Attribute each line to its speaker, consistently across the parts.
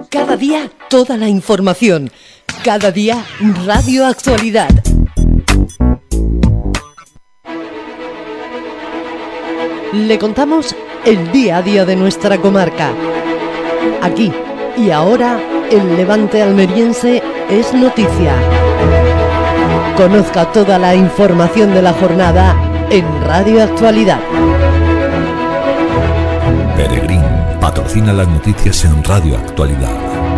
Speaker 1: Cada día toda la información. Cada día Radio Actualidad. Le contamos el día a día de nuestra comarca. Aquí y ahora, el Levante almeriense es noticia. Conozca toda la información de la jornada en Radio Actualidad.
Speaker 2: Peregrín patrocina las noticias en Radio Actualidad.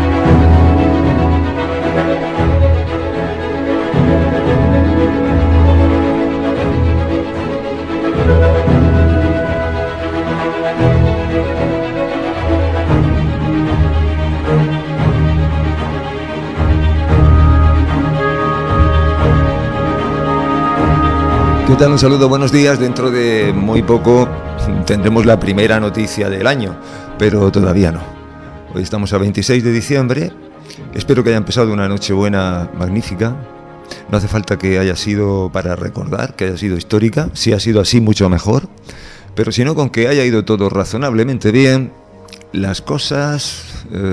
Speaker 3: ¿Qué tal? Un saludo, buenos días. Dentro de muy poco tendremos la primera noticia del año, pero todavía no. Hoy estamos a 26 de diciembre. Espero que haya empezado una Nochebuena magnífica. No hace falta que haya sido para recordar, que haya sido histórica. Si ha sido así, mucho mejor. Pero si no, con que haya ido todo razonablemente bien, las cosas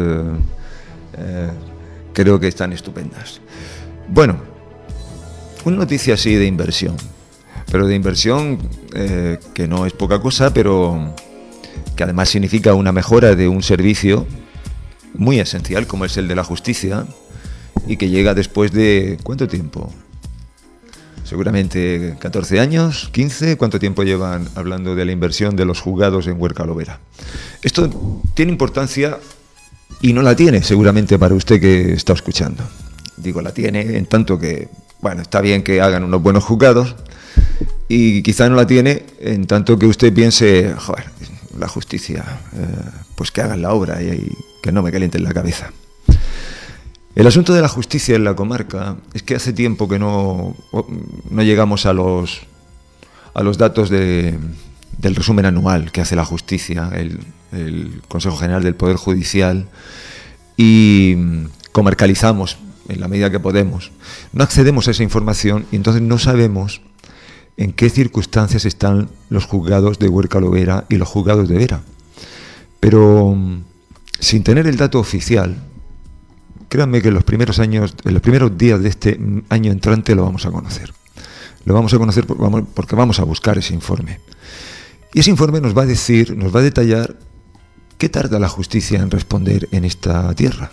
Speaker 3: creo que están estupendas. Bueno, una noticia así de inversión. Pero de inversión que no es poca cosa, pero que además significa una mejora de un servicio muy esencial como es el de la justicia y que llega después de... ¿cuánto tiempo? Seguramente 14 años, 15, ¿cuánto tiempo llevan hablando de la inversión de los juzgados en Huerca Lovera? Esto tiene importancia y no la tiene seguramente para usted que está escuchando. Digo, la tiene en tanto que, bueno, está bien que hagan unos buenos juzgados, y quizá no la tiene en tanto que usted piense, joder, la justicia, pues que hagan la obra y que no me calienten la cabeza. El asunto de la justicia en la comarca es que hace tiempo que no llegamos a los datos del resumen anual que hace la justicia, el Consejo General del Poder Judicial, y comarcalizamos en la medida que podemos. No accedemos a esa información y entonces no sabemos en qué circunstancias están los juzgados de Huerca Lovera y los juzgados de Vera. Pero sin tener el dato oficial, créanme que en los primeros días de este año entrante lo vamos a conocer. Lo vamos a conocer porque vamos a buscar ese informe. Y ese informe nos va a detallar qué tarda la justicia en responder en esta tierra.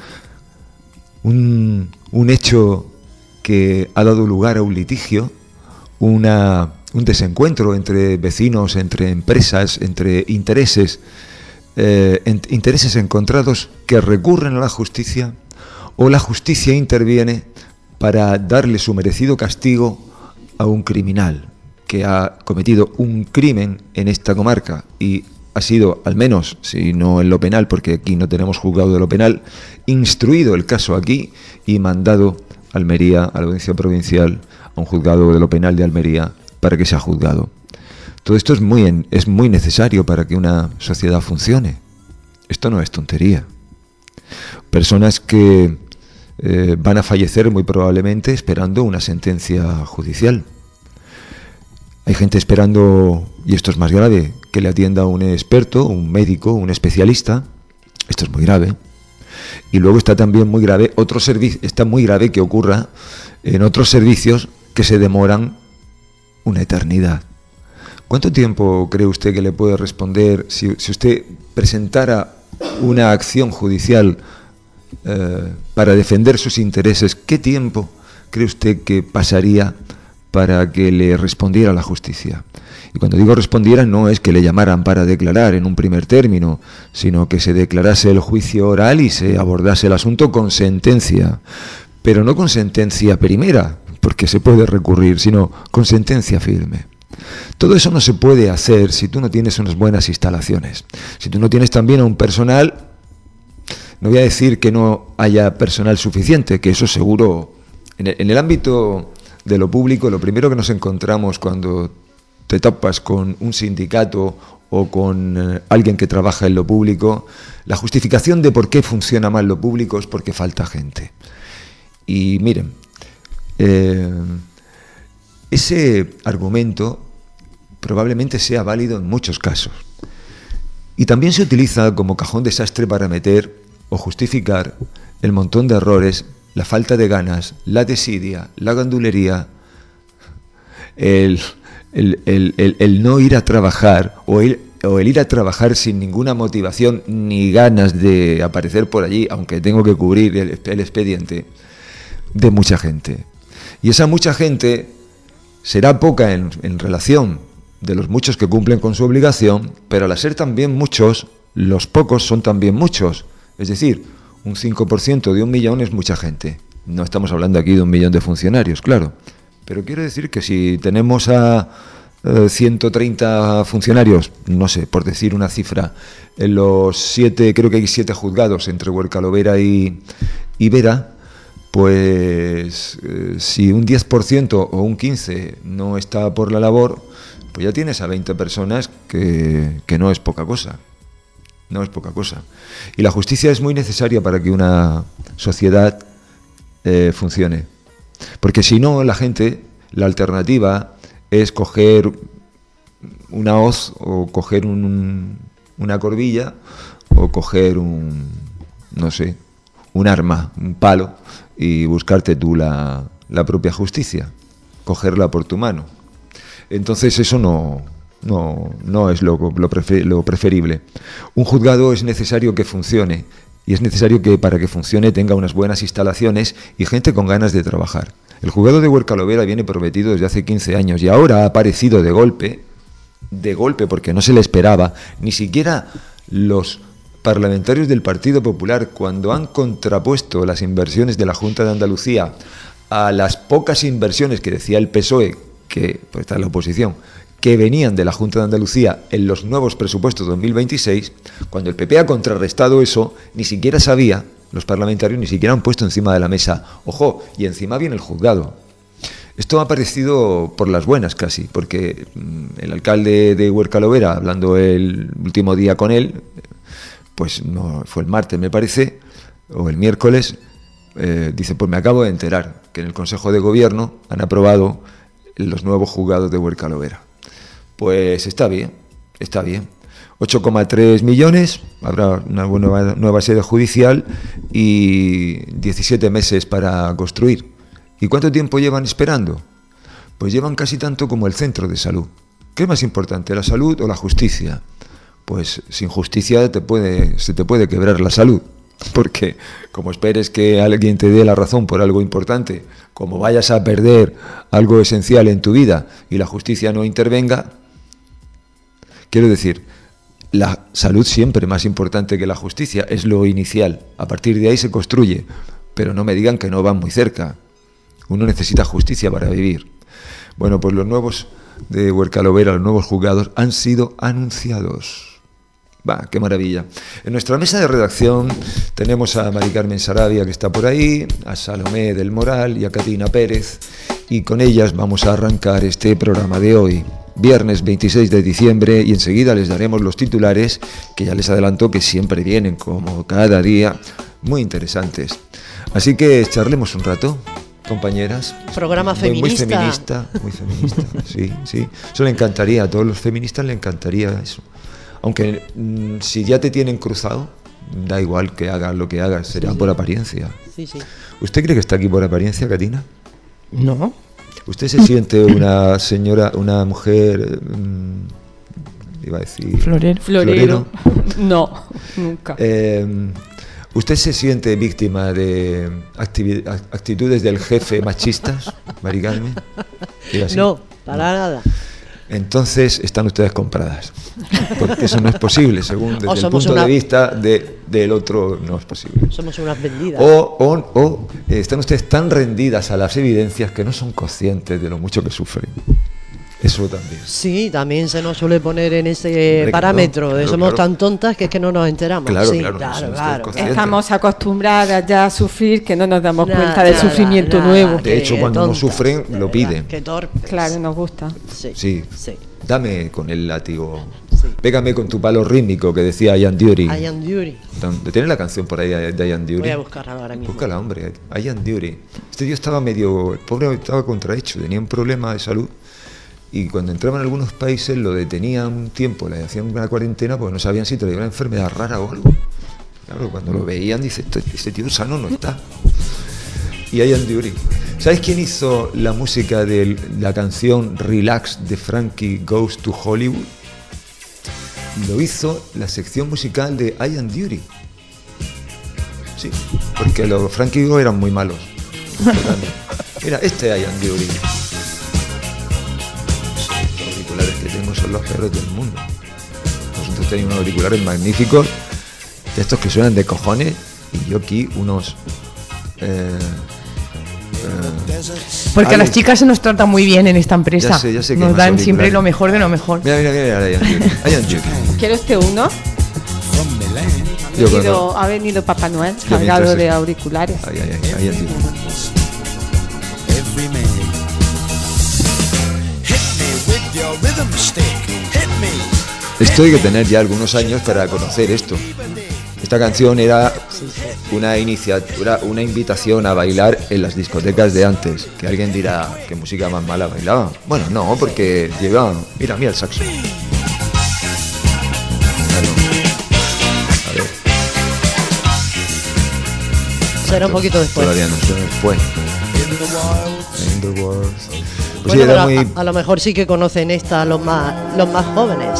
Speaker 3: Un hecho que ha dado lugar a un litigio, un desencuentro entre vecinos, entre empresas, entre intereses encontrados que recurren a la justicia, o la justicia interviene para darle su merecido castigo a un criminal que ha cometido un crimen en esta comarca y ha sido, al menos, si no en lo penal, porque aquí no tenemos juzgado de lo penal, instruido el caso aquí y mandado a Almería, a la audiencia provincial, a un juzgado de lo penal de Almería, para que sea juzgado. Todo esto es muy necesario para que una sociedad funcione. Esto no es tontería. Personas que van a fallecer muy probablemente esperando una sentencia judicial. Hay gente esperando, y esto es más grave, que le atienda un experto, un médico, un especialista. Esto es muy grave. Y luego está también muy grave está muy grave que ocurra en otros servicios que se demoran una eternidad. ¿Cuánto tiempo cree usted que le puede responder si usted presentara una acción judicial para defender sus intereses? ¿Qué tiempo cree usted que pasaría para que le respondiera la justicia? Y cuando digo respondiera, no es que le llamaran para declarar en un primer término, sino que se declarase el juicio oral y se abordase el asunto con sentencia, pero no con sentencia primera, porque se puede recurrir, sino con sentencia firme. Todo eso no se puede hacer si tú no tienes unas buenas instalaciones. Si tú no tienes también un personal, no voy a decir que no haya personal suficiente, que eso seguro. En el ámbito de lo público, lo primero que nos encontramos cuando te topas con un sindicato o con alguien que trabaja en lo público, la justificación de por qué funciona mal lo público es porque falta gente. Y miren, ese argumento probablemente sea válido en muchos casos. Y también se utiliza como cajón desastre para meter o justificar el montón de errores, la falta de ganas, la desidia, la gandulería, el no ir a trabajar o el ir a trabajar sin ninguna motivación ni ganas de aparecer por allí, aunque tengo que cubrir el expediente, de mucha gente. Y esa mucha gente será poca en relación de los muchos que cumplen con su obligación, pero al ser también muchos, los pocos son también muchos. Es decir, un 5% de 1 millón es mucha gente. No estamos hablando aquí de 1 millón de funcionarios, claro. Pero quiero decir que si tenemos a 130 funcionarios, no sé, por decir una cifra, en los 7, creo que hay 7 juzgados entre Huercalovera y Vera, pues si un 10% o un 15% no está por la labor, pues ya tienes a 20 personas que no es poca cosa. No es poca cosa. Y la justicia es muy necesaria para que una sociedad funcione. Porque si no, la la alternativa es coger una hoz o coger una corbilla o coger no sé, un arma, un palo y buscarte tú la propia justicia, cogerla por tu mano. Entonces eso no es lo preferible. Un juzgado es necesario que funcione y es necesario que para que funcione tenga unas buenas instalaciones y gente con ganas de trabajar. El juzgado de Huercalovera viene prometido desde hace 15 años y ahora ha aparecido de golpe porque no se le esperaba, ni siquiera los parlamentarios del Partido Popular, cuando han contrapuesto las inversiones de la Junta de Andalucía a las pocas inversiones que decía el PSOE, que pues está en la oposición, que venían de la Junta de Andalucía en los nuevos presupuestos 2026, cuando el PP ha contrarrestado eso, ni siquiera sabía, los parlamentarios ni siquiera han puesto encima de la mesa, ojo, y encima viene el juzgado. Esto ha aparecido por las buenas casi, porque el alcalde de Huercalovera, hablando el último día con él, pues no fue el martes me parece, o el miércoles, dice, pues me acabo de enterar que en el Consejo de Gobierno han aprobado los nuevos juzgados de Huercalovera. Pues está bien, está bien. 8,3 millones, habrá una nueva sede judicial y 17 meses para construir. ¿Y cuánto tiempo llevan esperando? Pues llevan casi tanto como el centro de salud. ¿Qué es más importante, la salud o la justicia? Pues sin justicia se te puede quebrar la salud. Porque como esperes que alguien te dé la razón por algo importante, como vayas a perder algo esencial en tu vida y la justicia no intervenga, quiero decir, la salud siempre más importante que la justicia, es lo inicial. A partir de ahí se construye, pero no me digan que no van muy cerca. Uno necesita justicia para vivir. Bueno, pues los nuevos de Huercalovera, los nuevos juzgados, han sido anunciados. Va, qué maravilla. En nuestra mesa de redacción tenemos a Mari Carmen Sarabia, que está por ahí, a Salomé del Moral y a Catina Pérez, y con ellas vamos a arrancar este programa de hoy, viernes 26 de diciembre, y enseguida les daremos los titulares, que ya les adelanto que siempre vienen, como cada día, muy interesantes. Así que charlemos un rato, compañeras.
Speaker 1: Programa feminista.
Speaker 3: Muy feminista, sí, sí. Eso le encantaría, a todos los feministas le encantaría eso. Aunque si ya te tienen cruzado, da igual que hagas lo que hagas, será por apariencia.
Speaker 1: Sí, sí.
Speaker 3: ¿Usted cree que está aquí por apariencia, Catina?
Speaker 1: No.
Speaker 3: ¿Usted se siente una señora, una mujer, iba a decir...
Speaker 4: Florero. No, nunca.
Speaker 3: ¿Usted se siente víctima de actitudes del jefe machistas, Mari Carmen?
Speaker 1: No, para nada.
Speaker 3: Entonces están ustedes compradas, porque eso no es posible, según desde el punto de vista del otro, no es posible.
Speaker 1: Somos unas vendidas.
Speaker 3: O están ustedes tan rendidas a las evidencias que no son conscientes de lo mucho que sufren. Eso también.
Speaker 1: Sí, también se nos suele poner en ese parámetro de somos tan tontas que es que no nos enteramos.
Speaker 3: Claro,
Speaker 1: sí,
Speaker 3: claro.
Speaker 4: Estamos acostumbradas ya a sufrir que no nos damos cuenta del sufrimiento nuevo.
Speaker 3: De hecho, cuando no sufren, lo piden.
Speaker 1: Qué torpes.
Speaker 4: Claro, nos gusta.
Speaker 3: Sí. Dame con el látigo. Sí. Pégame con tu palo rítmico, que decía Ian Dury.
Speaker 1: Ian Dury.
Speaker 3: ¿Tienes la canción por ahí de Ian Dury?
Speaker 1: Voy a buscarla ahora mismo.
Speaker 3: Búscala, hombre. Ian Dury. Este tío estaba el pobre estaba contrahecho, tenía un problema de salud. Y cuando entraba en algunos países lo detenían un tiempo, le hacían una cuarentena porque no sabían si traía una enfermedad rara o algo. Claro, cuando lo veían, dice, este tío sano no está. Y Ian Dury. ¿Sabes quién hizo la música de la canción Relax de Frankie Goes to Hollywood? Lo hizo la sección musical de Ian Dury. Sí, porque los Frankie Go eran muy malos. Mira, este Ian Dury. Los auriculares que tengo son los peores del mundo. Nosotros tenemos unos auriculares magníficos, de estos que suenan de cojones, y yo aquí unos...
Speaker 5: porque a las chicas se nos trata muy bien en esta empresa.
Speaker 3: Ya sé que
Speaker 5: nos dan siempre lo mejor de lo mejor.
Speaker 3: Mira, Ian Dury.
Speaker 4: ¿Quiere usted uno? Ha venido Papá Noel cargado de auriculares.
Speaker 3: Ian Dury. Esto hay que tener ya algunos años para conocer esto. Esta canción era una iniciativa, una invitación a bailar en las discotecas de antes. Que alguien dirá, ¿qué música más mala bailaban? Bueno, no, porque llevaban... Mira el saxo. A ver.
Speaker 1: Será un poquito después.
Speaker 3: Todavía no, será después. In the world. Pues
Speaker 1: Bueno,
Speaker 3: sí,
Speaker 1: pero
Speaker 3: muy...
Speaker 1: a lo mejor sí que conocen esta los más jóvenes.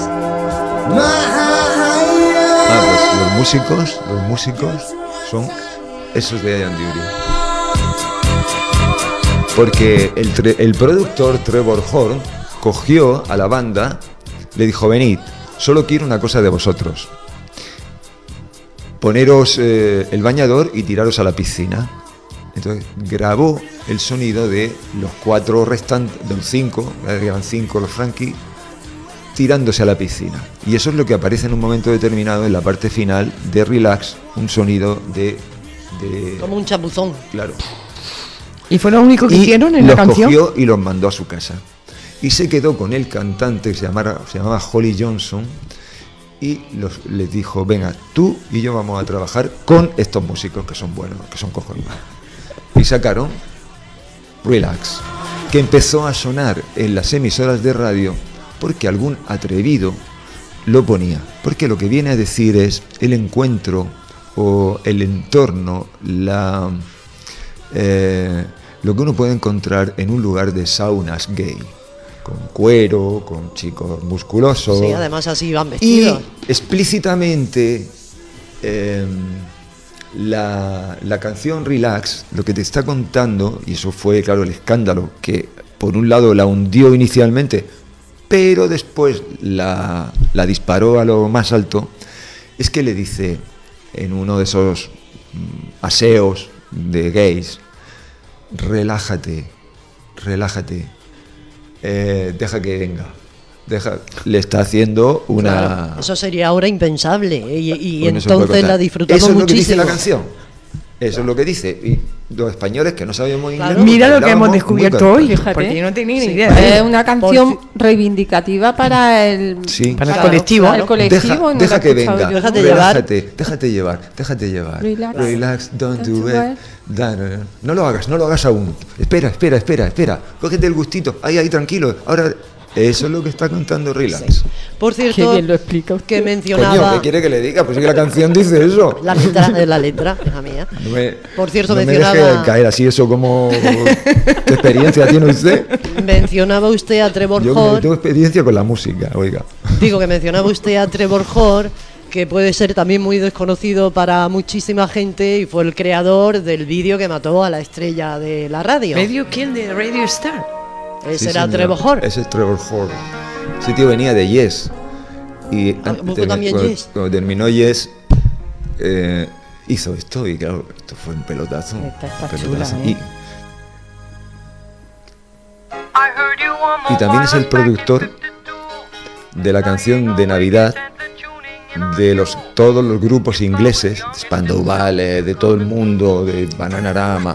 Speaker 3: Pues los músicos son esos de Ian Dury. Porque el productor Trevor Horn cogió a la banda, le dijo, venid, solo quiero una cosa de vosotros. Poneros el bañador y tiraros a la piscina. Entonces grabó el sonido de los 4 restantes, de los 5, eran 5 los Frankie, tirándose a la piscina. Y eso es lo que aparece en un momento determinado en la parte final de Relax, un sonido de
Speaker 1: como un chapuzón.
Speaker 3: Claro.
Speaker 5: ¿Y fue lo único que hicieron en la canción?
Speaker 3: Los cogió y los mandó a su casa. Y se quedó con el cantante que se llamaba Holly Johnson y les dijo, venga, tú y yo vamos a trabajar con estos músicos que son buenos, que son cojones. Y sacaron Relax, que empezó a sonar en las emisoras de radio porque algún atrevido lo ponía, porque lo que viene a decir es el encuentro o el entorno, lo que uno puede encontrar en un lugar de saunas gay, con cuero, con chicos musculosos.
Speaker 1: Sí, además así van vestidos.
Speaker 3: Y explícitamente la canción Relax, lo que te está contando, y eso fue, claro, el escándalo, que por un lado la hundió inicialmente, pero después la disparó a lo más alto, es que le dice en uno de esos aseos de gays, relájate, deja que venga. Le está haciendo una...
Speaker 1: Claro, eso sería ahora impensable y
Speaker 3: Bueno,
Speaker 1: entonces la disfrutamos
Speaker 3: muchísimo. Eso es lo que dice
Speaker 1: muchísimo.
Speaker 3: la canción. Eso es lo que dice. Y los españoles que no sabíamos inglés...
Speaker 1: Claro.
Speaker 5: Mira lo que hemos descubierto hoy,
Speaker 4: Fíjate.
Speaker 5: porque yo no tenía ni idea.
Speaker 4: Es una canción reivindicativa para el,
Speaker 3: Sí.
Speaker 5: Para el colectivo.
Speaker 4: Para el colectivo.
Speaker 3: Deja que venga.
Speaker 1: Déjate
Speaker 3: Déjate llevar. Relax, don't do
Speaker 4: do
Speaker 3: it. No lo hagas aún. Espera. Cógete el gustito. Ahí, tranquilo. Ahora, eso es lo que está cantando Relax.
Speaker 1: Sí. Por
Speaker 4: Qué
Speaker 1: cierto,
Speaker 4: bien lo explica usted.
Speaker 1: que
Speaker 3: Coño,
Speaker 1: mencionaba...
Speaker 3: ¿qué quiere que le diga? Pues es que la canción dice eso.
Speaker 1: La letra, hija mía. Por cierto,
Speaker 3: no
Speaker 1: mencionaba...
Speaker 3: me deje caer así eso como... ¿Qué experiencia tiene usted?
Speaker 1: Mencionaba usted a Trevor
Speaker 3: Yo
Speaker 1: Horn.
Speaker 3: tengo experiencia con la música, oiga.
Speaker 1: Digo que mencionaba usted a Trevor Horn, que puede ser también muy desconocido para muchísima gente y fue el creador del vídeo que mató a la estrella de la radio.
Speaker 5: Radio Kill de Radio Star.
Speaker 1: Ese
Speaker 3: Sí,
Speaker 1: era
Speaker 3: señor.
Speaker 1: Trevor Horn.
Speaker 3: Ese es Trevor Horn. Ese tío venía de Yes. Y
Speaker 1: buscó también Yes.
Speaker 3: cuando terminó Yes, hizo esto y claro, esto fue un pelotazo.
Speaker 4: Está
Speaker 3: un
Speaker 4: chula,
Speaker 3: pelotazo.
Speaker 4: ¿eh?
Speaker 3: Y también es el productor de la canción de Navidad de todos los grupos ingleses, de Spandau Ballet, de todo el mundo, de Bananarama,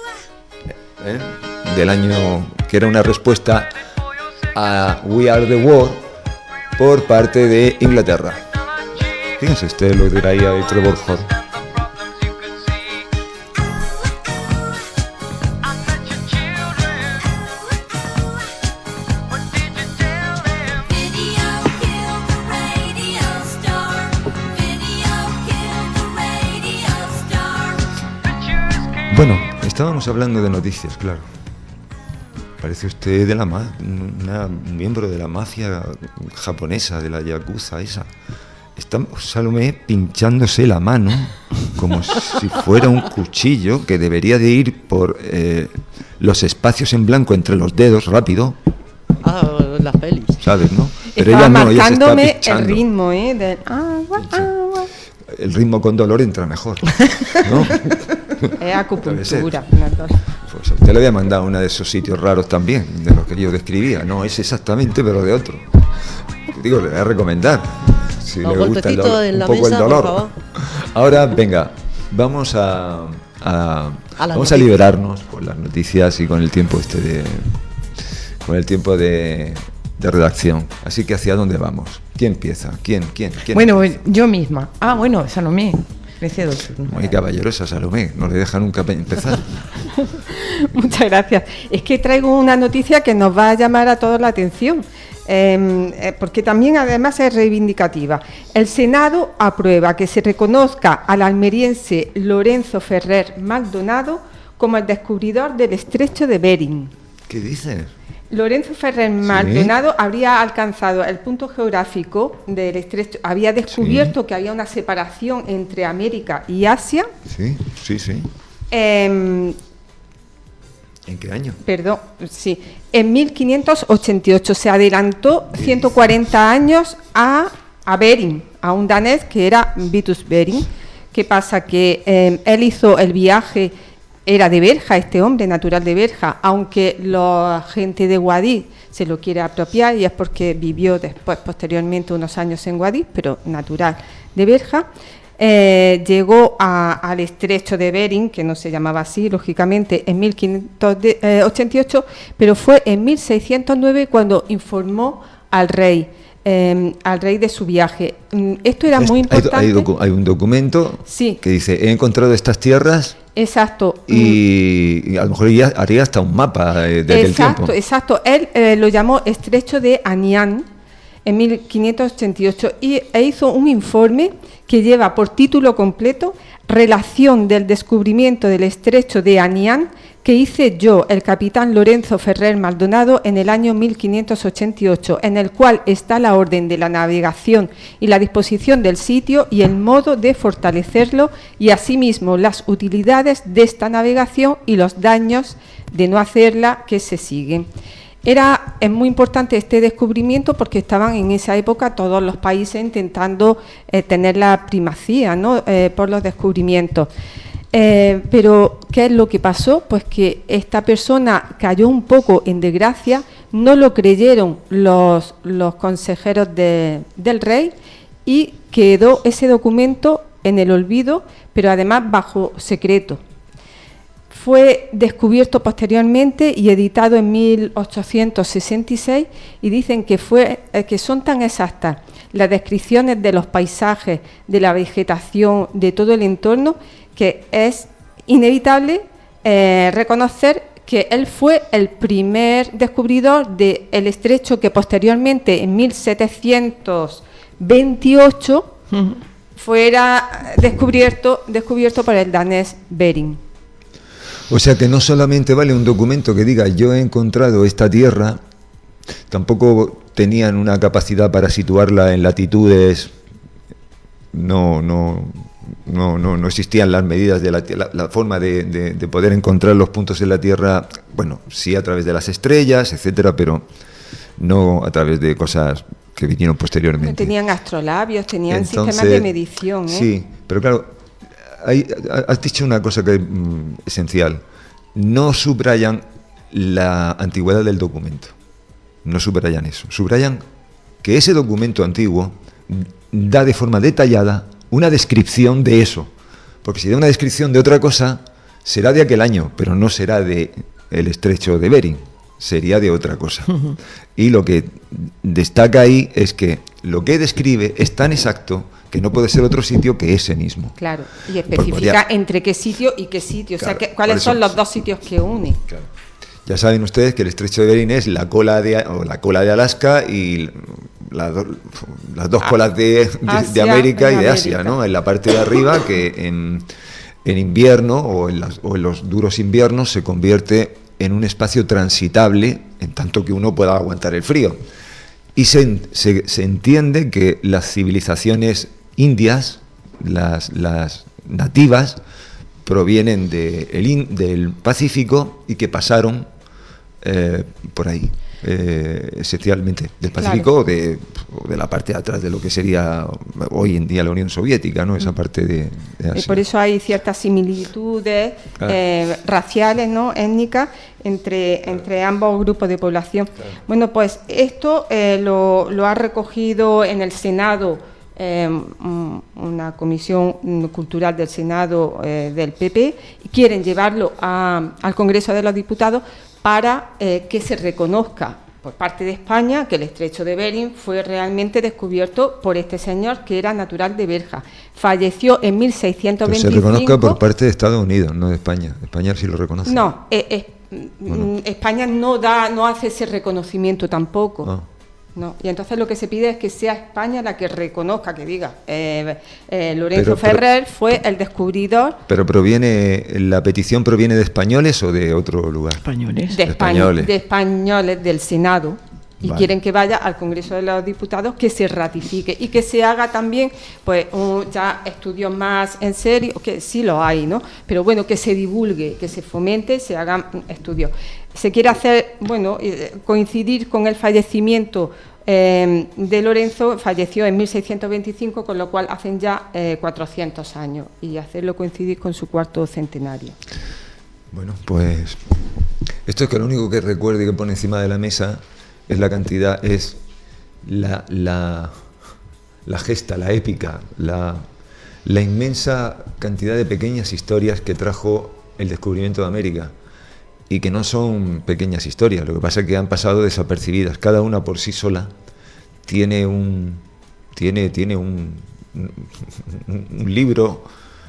Speaker 3: del año que era una respuesta a We Are the World por parte de Inglaterra. Fíjense lo que traía de Trevor Horn. Bueno, estábamos hablando de noticias, claro. Parece usted de un miembro de la mafia japonesa, de la yakuza esa. Está Salomé pinchándose la mano como si fuera un cuchillo que debería de ir por los espacios en blanco entre los dedos rápido.
Speaker 1: Las pelis.
Speaker 3: ¿Sabes, no?
Speaker 4: Pero ella no, ella se está pinchando. El ritmo, del agua, agua.
Speaker 3: El ritmo con dolor entra mejor, ¿no?
Speaker 4: Es acupuntura.
Speaker 3: Pues a usted le había mandado una de esos sitios raros también, de los que yo describía. No es exactamente, pero de otro. Digo, le voy a recomendar. Si le gusta el dolor, un poco el dolor. Ahora, venga, vamos a liberarnos con las noticias y con el tiempo de redacción. Así que ¿hacia dónde vamos? ¿Quién empieza? ¿Quién?
Speaker 5: Bueno, yo misma. Bueno, Salomé.
Speaker 3: Muy caballerosa Salomé, no le deja nunca empezar.
Speaker 4: Muchas gracias. Es que traigo una noticia que nos va a llamar a todos la atención, porque también además es reivindicativa. El Senado aprueba que se reconozca al almeriense Lorenzo Ferrer Maldonado como el descubridor del estrecho de Bering.
Speaker 3: ¿Qué dices?
Speaker 4: Lorenzo Ferrer Maldonado habría alcanzado el punto geográfico del estrecho, había descubierto que había una separación entre América y Asia.
Speaker 3: Sí.
Speaker 4: ¿En
Speaker 3: qué año?
Speaker 4: Perdón, sí. En 1588 se adelantó 140 años a Bering, a un danés que era Vitus Bering. ¿Qué pasa? Que él hizo el viaje. Era de Berja, este hombre natural de Berja, aunque la gente de Guadix se lo quiere apropiar y es porque vivió después, posteriormente, unos años en Guadix, pero natural de Berja. Llegó al estrecho de Bering, que no se llamaba así, lógicamente, en 1588, pero fue en 1609 cuando informó al rey de su viaje. Esto era muy importante.
Speaker 3: Hay un documento que dice: he encontrado estas tierras.
Speaker 4: Exacto.
Speaker 3: Y a lo mejor ya haría hasta un mapa del tiempo.
Speaker 4: Exacto. Él lo llamó Estrecho de Anián en 1588 e hizo un informe que lleva por título completo Relación del descubrimiento del Estrecho de Anián que hice yo, el capitán Lorenzo Ferrer Maldonado, en el año 1588, en el cual está la orden de la navegación y la disposición del sitio y el modo de fortalecerlo y asimismo las utilidades de esta navegación y los daños de no hacerla que se siguen. Es muy importante este descubrimiento porque estaban en esa época todos los países intentando tener la primacía, ¿no? Por los descubrimientos. Pero, ¿qué es lo que pasó? Pues que esta persona cayó un poco en desgracia, no lo creyeron los consejeros del rey y quedó ese documento en el olvido, pero además bajo secreto. Fue descubierto posteriormente y editado en 1866 y dicen que son tan exactas las descripciones de los paisajes, de la vegetación, de todo el entorno, que es inevitable reconocer que él fue el primer descubridor del estrecho que posteriormente, en 1728, fuera descubierto por el danés Bering.
Speaker 3: O sea que no solamente vale un documento que diga yo he encontrado esta tierra, tampoco tenían una capacidad para situarla en latitudes, no existían las medidas de la forma de poder encontrar los puntos en la Tierra, bueno, sí a través de las estrellas, etcétera, pero no a través de cosas que vinieron posteriormente.
Speaker 4: Tenían astrolabios, tenían sistemas de medición.
Speaker 3: Sí, pero claro, has dicho una cosa que es esencial. No subrayan la antigüedad del documento. No subrayan eso. Subrayan que ese documento antiguo da de forma detallada una descripción de eso. Porque si da una descripción de otra cosa, será de aquel año, pero no será de el estrecho de Bering. Sería de otra cosa. Y lo que destaca ahí es que lo que describe es tan exacto que no puede ser otro sitio que ese mismo.
Speaker 4: Claro, y especifica entre qué sitio y qué sitio, claro, o sea, cuáles son los dos sitios que une.
Speaker 3: Claro. Ya saben ustedes que el estrecho de Bering es la cola de Alaska y las dos colas de América y de Asia, ¿no? En la parte de arriba, que en invierno o en los duros inviernos se convierte en un espacio transitable, en tanto que uno pueda aguantar el frío. Y se entiende que las civilizaciones indias, las nativas, provienen del Pacífico y que pasaron por ahí, esencialmente del Pacífico, claro, o de la parte de atrás de lo que sería hoy en día la Unión Soviética, ¿no? Esa parte de Asia.
Speaker 4: Por eso hay ciertas similitudes, claro, raciales, ¿no?, étnicas, entre ambos grupos de población. Claro. Bueno, pues esto lo ha recogido en el Senado, una comisión cultural del Senado del PP, y quieren llevarlo al Congreso de los Diputados para que se reconozca por parte de España que el estrecho de Bering fue realmente descubierto por este señor, que era natural de Berja. Falleció en 1625.
Speaker 3: Que se reconozca por parte de Estados Unidos, no de España. España sí lo reconoce.
Speaker 4: No, bueno, España no hace ese reconocimiento tampoco.
Speaker 3: Ah.
Speaker 4: No, y entonces lo que se pide es que sea España la que reconozca, que diga Lorenzo Ferrer fue el descubridor.
Speaker 3: Pero ¿la petición proviene de españoles o de otro lugar?
Speaker 5: Españoles.
Speaker 4: De españoles del Senado. Y vale, quieren que vaya al Congreso de los Diputados, que se ratifique y que se haga también, pues, ya estudios más en serio, que sí lo hay, ¿no? Pero bueno, que se divulgue, que se fomente, se hagan estudios. Se quiere hacer, bueno, coincidir con el fallecimiento de Lorenzo. Falleció en 1625, con lo cual hacen ya 400 años, y hacerlo coincidir con su cuarto centenario.
Speaker 3: Bueno, pues esto es que lo único que recuerdo y que pone encima de la mesa es la cantidad, es la gesta, la épica, la inmensa cantidad de pequeñas historias que trajo el descubrimiento de América, y que no son pequeñas historias, lo que pasa es que han pasado desapercibidas. Cada una por sí sola tiene un libro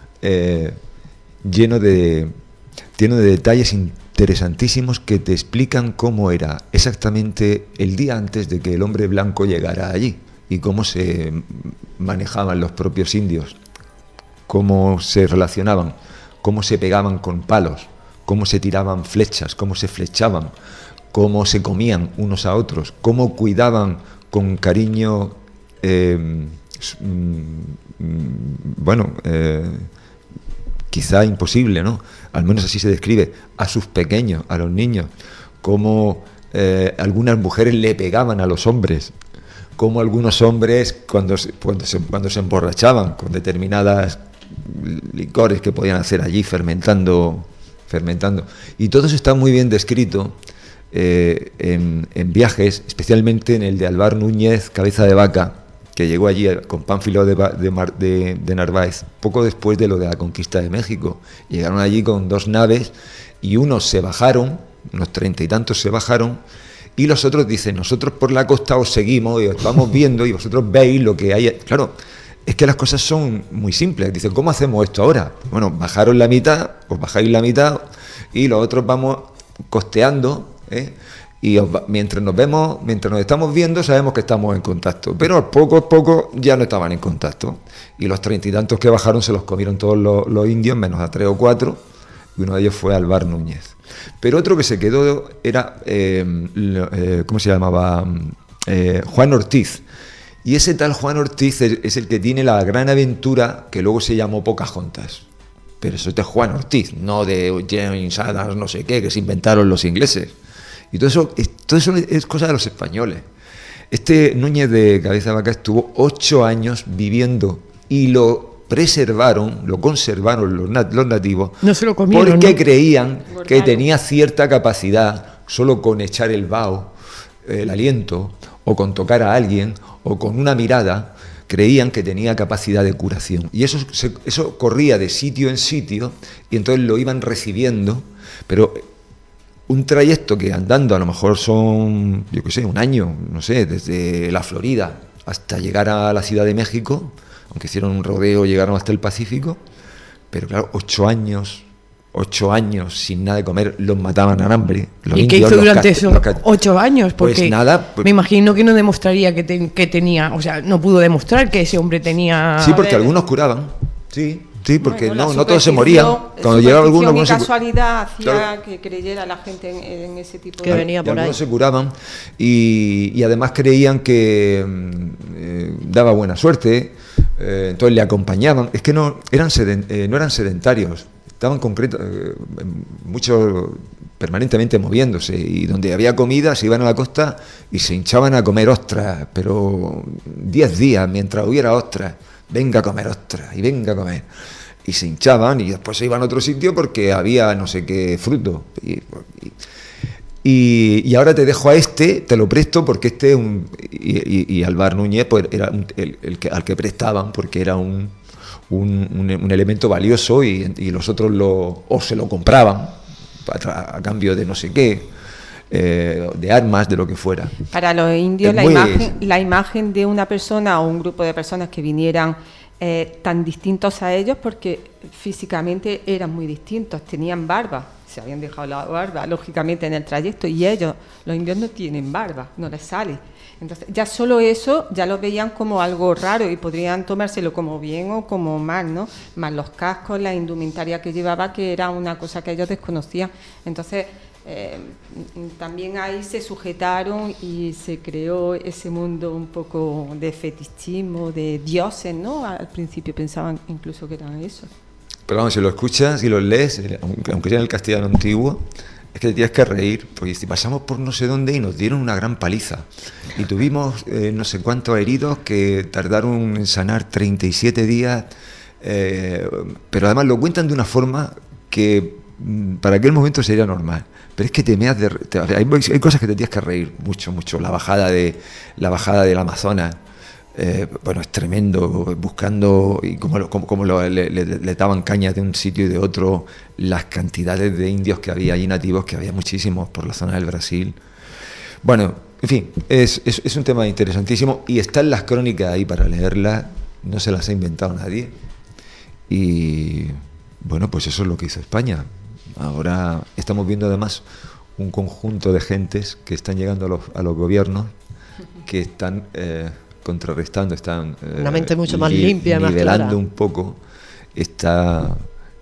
Speaker 3: lleno de detalles interesantísimos que te explican cómo era exactamente el día antes de que el hombre blanco llegara allí, y cómo se manejaban los propios indios, cómo se relacionaban, cómo se pegaban con palos, cómo se tiraban flechas, cómo se flechaban, cómo se comían unos a otros, cómo cuidaban con cariño, quizá imposible, ¿no? Al menos así se describe, a sus pequeños, a los niños, cómo algunas mujeres le pegaban a los hombres, cómo algunos hombres cuando se emborrachaban con determinadas licores que podían hacer allí fermentando. Y todo eso está muy bien descrito en viajes, especialmente en el de Alvar Núñez Cabeza de Vaca, que llegó allí con Pánfilo de Narváez poco después de lo de la conquista de México. Llegaron allí con 2 naves y unos se bajaron, unos 30 y tantos se bajaron, y los otros dicen: nosotros por la costa os seguimos y os vamos viendo y vosotros veis lo que hay. Claro, es que las cosas son muy simples. Dicen: ¿cómo hacemos esto ahora? Bueno, bajaron la mitad, os bajáis la mitad y los otros vamos costeando, y mientras nos estamos viendo, sabemos que estamos en contacto, pero poco a poco ya no estaban en contacto, y los 30 y tantos que bajaron se los comieron todos los indios, menos a 3 o 4, y uno de ellos fue Alvar Núñez. Pero otro que se quedó era, ¿cómo se llamaba? Juan Ortiz. Y ese tal Juan Ortiz es el que tiene la gran aventura que luego se llamó Pocahontas. Pero eso es de Juan Ortiz, no de James Adams, no sé qué, que se inventaron los ingleses. Y todo eso es cosa de los españoles. Este Núñez de Cabeza de Vaca estuvo 8 años viviendo, y lo conservaron los nativos.
Speaker 5: No se lo comieron,
Speaker 3: porque
Speaker 5: ¿no?
Speaker 3: Creían que tenía cierta capacidad, solo con echar el vaho, el aliento, o con tocar a alguien, o con una mirada, creían que tenía capacidad de curación. Y eso corría de sitio en sitio, y entonces lo iban recibiendo, pero un trayecto que andando a lo mejor son, yo qué sé, un año, no sé, desde la Florida hasta llegar a la Ciudad de México, aunque hicieron un rodeo, llegaron hasta el Pacífico, pero claro, 8 años sin nada de comer, los mataban a hambre.
Speaker 5: ¿Y qué hizo durante esos 8 años? Porque pues nada, me imagino que no demostraría que tenía, o sea, no pudo demostrar que ese hombre tenía...
Speaker 3: Sí, porque algunos curaban, sí. Sí, porque no todos se morían. Cuando llegaba alguno,
Speaker 4: y casualidad hacía que creyera la gente en ese tipo
Speaker 5: que venía por ahí.
Speaker 3: Algunos se curaban y además creían que daba buena suerte, entonces le acompañaban. Es que no eran sedentarios, estaban muchos permanentemente moviéndose, y donde había comida se iban a la costa y se hinchaban a comer ostras, pero 10 días mientras hubiera ostras. Venga a comer ostras y venga a comer. Y se hinchaban y después se iban a otro sitio porque había no sé qué fruto. Y ahora te dejo a te lo presto porque es un... Y Álvar Núñez pues era al que prestaban porque era un elemento valioso y los otros o se lo compraban a cambio de no sé qué. De armas, de lo que fuera.
Speaker 4: Para los indios la imagen de una persona o un grupo de personas que vinieran tan distintos a ellos, porque físicamente eran muy distintos, tenían barba, se habían dejado la barba lógicamente en el trayecto, y ellos, los indios, no tienen barba, no les sale. Entonces ya solo eso ya lo veían como algo raro y podrían tomárselo como bien o como mal, ¿no? Más los cascos, la indumentaria que llevaba, que era una cosa que ellos desconocían. Entonces también ahí se sujetaron y se creó ese mundo un poco de fetichismo, de dioses, ¿no? Al principio pensaban incluso que eran eso.
Speaker 3: Pero vamos, si lo escuchas y lo lees, aunque sea en el castellano antiguo, es que te tienes que reír, porque si pasamos por no sé dónde y nos dieron una gran paliza y tuvimos no sé cuántos heridos que tardaron en sanar 37 días, pero además lo cuentan de una forma que para aquel momento sería normal. Pero es que hay cosas que te tienes que reír mucho. La bajada del Amazonas, bueno, es tremendo, buscando y como le daban cañas de un sitio y de otro, las cantidades de indios que había allí nativos, que había muchísimos por la zona del Brasil. Bueno, en fin, es un tema interesantísimo y están las crónicas ahí para leerlas, no se las ha inventado nadie. Y bueno, pues eso es lo que hizo España. Ahora estamos viendo además un conjunto de gentes que están llegando a los gobiernos, que están contrarrestando, están
Speaker 5: una mente mucho más limpia,
Speaker 3: nivelando
Speaker 5: más clara.
Speaker 3: Un poco esta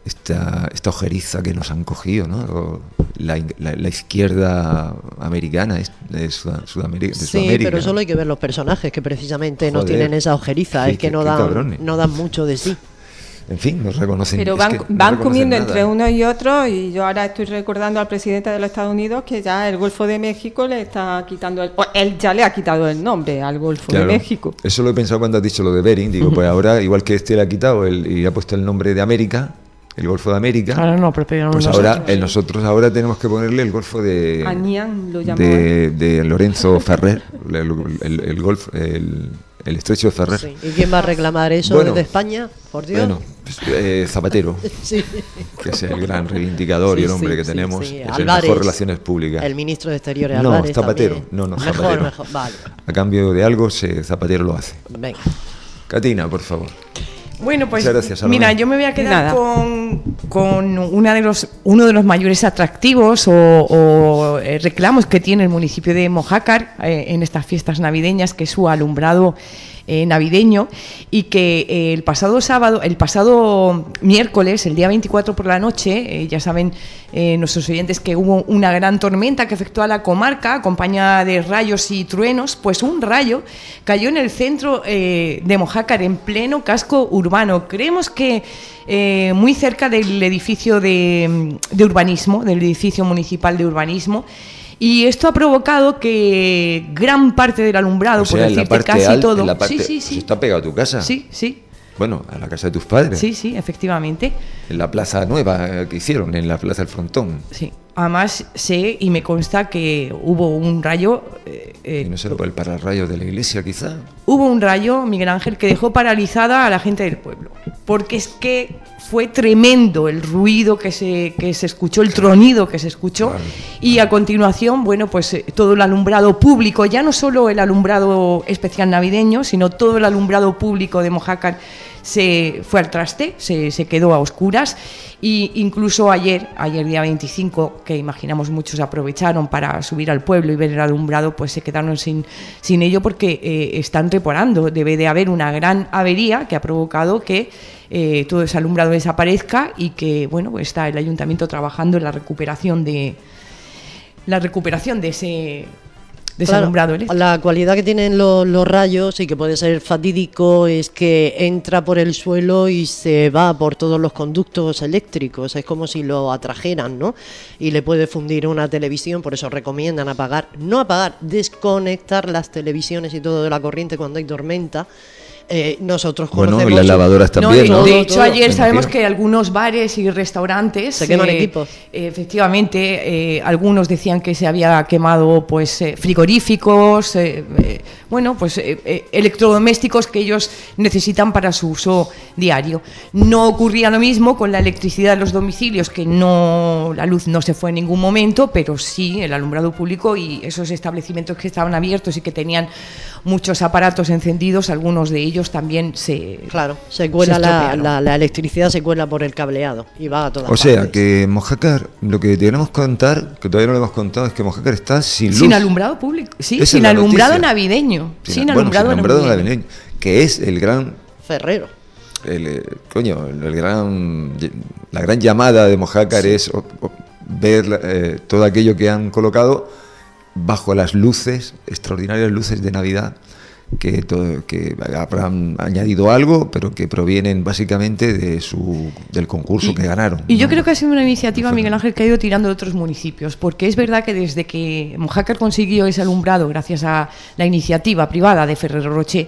Speaker 3: ojeriza que nos han cogido, ¿no? La izquierda americana de Sudamérica.
Speaker 5: Sí, pero solo hay que ver los personajes que precisamente no tienen esa ojeriza, es que no dan mucho de sí.
Speaker 3: En fin, nos reconocen.
Speaker 4: Pero van comiendo nada. Entre unos y otros, y yo ahora estoy recordando al presidente de los Estados Unidos que ya el Golfo de México le está quitando él ya le ha quitado el nombre al Golfo de México. Eso
Speaker 3: lo he pensado cuando has dicho lo de Bering, digo, pues ahora, igual que le ha quitado y ha puesto el nombre de América, el Golfo de América, pues nosotros ahora tenemos que ponerle el Golfo de
Speaker 4: Anián, lo llamó
Speaker 3: de Lorenzo Ferrer, el estrecho de Ferrer.
Speaker 5: Sí. ¿Y quién va a reclamar eso desde España? Por Dios.
Speaker 3: Bueno, Zapatero, sí. Que es el gran reivindicador y el hombre que tenemos, es el mejor relaciones públicas.
Speaker 5: El ministro de Exteriores, Álvarez.
Speaker 3: No, Zapatero.
Speaker 5: También.
Speaker 3: No, Zapatero.
Speaker 5: Mejor, vale.
Speaker 3: A cambio de algo, Zapatero lo hace.
Speaker 5: Venga.
Speaker 3: Catina, por favor.
Speaker 6: Bueno, pues
Speaker 3: gracias,
Speaker 6: mira, yo me voy a quedar con uno de los mayores atractivos o reclamos que tiene el municipio de Mojácar en estas fiestas navideñas, que es su alumbrado navideño, y que el pasado miércoles, el día 24 por la noche, ya saben nuestros oyentes que hubo una gran tormenta que afectó a la comarca, acompañada de rayos y truenos. Pues un rayo cayó en el centro de Mojácar, en pleno casco urbano. Creemos que muy cerca del edificio de urbanismo, del edificio municipal de urbanismo. Y esto ha provocado que gran parte del alumbrado, por decirte casi todo...
Speaker 3: Sí. ¿Está pegado a tu casa?
Speaker 6: Sí.
Speaker 3: Bueno, a la casa de tus padres.
Speaker 6: Sí, efectivamente.
Speaker 3: En la plaza nueva que hicieron, en la plaza del Frontón.
Speaker 6: Sí. Además sé y me consta que hubo un rayo...
Speaker 3: ¿Y no será por el pararrayo de la iglesia, quizá?
Speaker 6: Hubo un rayo, Miguel Ángel, que dejó paralizada a la gente del pueblo. Porque es que fue tremendo el ruido que se escuchó, el tronido que se escuchó. Claro. Y a continuación, bueno, pues todo el alumbrado público, ya no solo el alumbrado especial navideño, sino todo el alumbrado público de Mojácar se fue al traste, se quedó a oscuras, y incluso ayer día 25, que imaginamos muchos aprovecharon para subir al pueblo y ver el alumbrado, pues se quedaron sin ello porque están reparando. Debe de haber una gran avería que ha provocado que todo ese alumbrado desaparezca, y que bueno, pues está el ayuntamiento trabajando en la recuperación de ese alumbrado eléctrico.
Speaker 5: La cualidad que tienen los rayos, y que puede ser fatídico, es que entra por el suelo y se va por todos los conductos eléctricos. Es como si lo atrajeran, ¿no? Y le puede fundir una televisión. Por eso recomiendan desconectar las televisiones y todo de la corriente cuando hay tormenta. Nosotros conocemos...
Speaker 3: Bueno, y las lavadoras también, ¿no?
Speaker 6: De hecho, ayer sabemos que algunos bares y restaurantes...
Speaker 5: Se queman equipos.
Speaker 6: Efectivamente, algunos decían que se había quemado pues frigoríficos, electrodomésticos que ellos necesitan para su uso diario. No ocurría lo mismo con la electricidad de los domicilios, que la luz no se fue en ningún momento, pero sí el alumbrado público y esos establecimientos que estaban abiertos y que tenían muchos aparatos encendidos, algunos de ellos también se
Speaker 5: cuela la electricidad, se cuela por el cableado y va a todas partes.
Speaker 3: O sea, que Mojácar, lo que tenemos que contar, que todavía no lo hemos contado, es que Mojácar está sin luz.
Speaker 6: Sin alumbrado público, sí, sin alumbrado navideño. Sin alumbrado navideño.
Speaker 3: Que es el gran...
Speaker 5: Ferrero.
Speaker 3: La gran llamada de Mojácar es ver todo aquello que han colocado bajo las luces, extraordinarias luces de Navidad, que habrán añadido algo, pero que provienen básicamente del concurso que ganaron.
Speaker 6: Y yo creo que ha sido una iniciativa, Miguel Ángel, que ha ido tirando de otros municipios, porque es verdad que desde que Mojácar consiguió ese alumbrado, gracias a la iniciativa privada de Ferrero Rocher,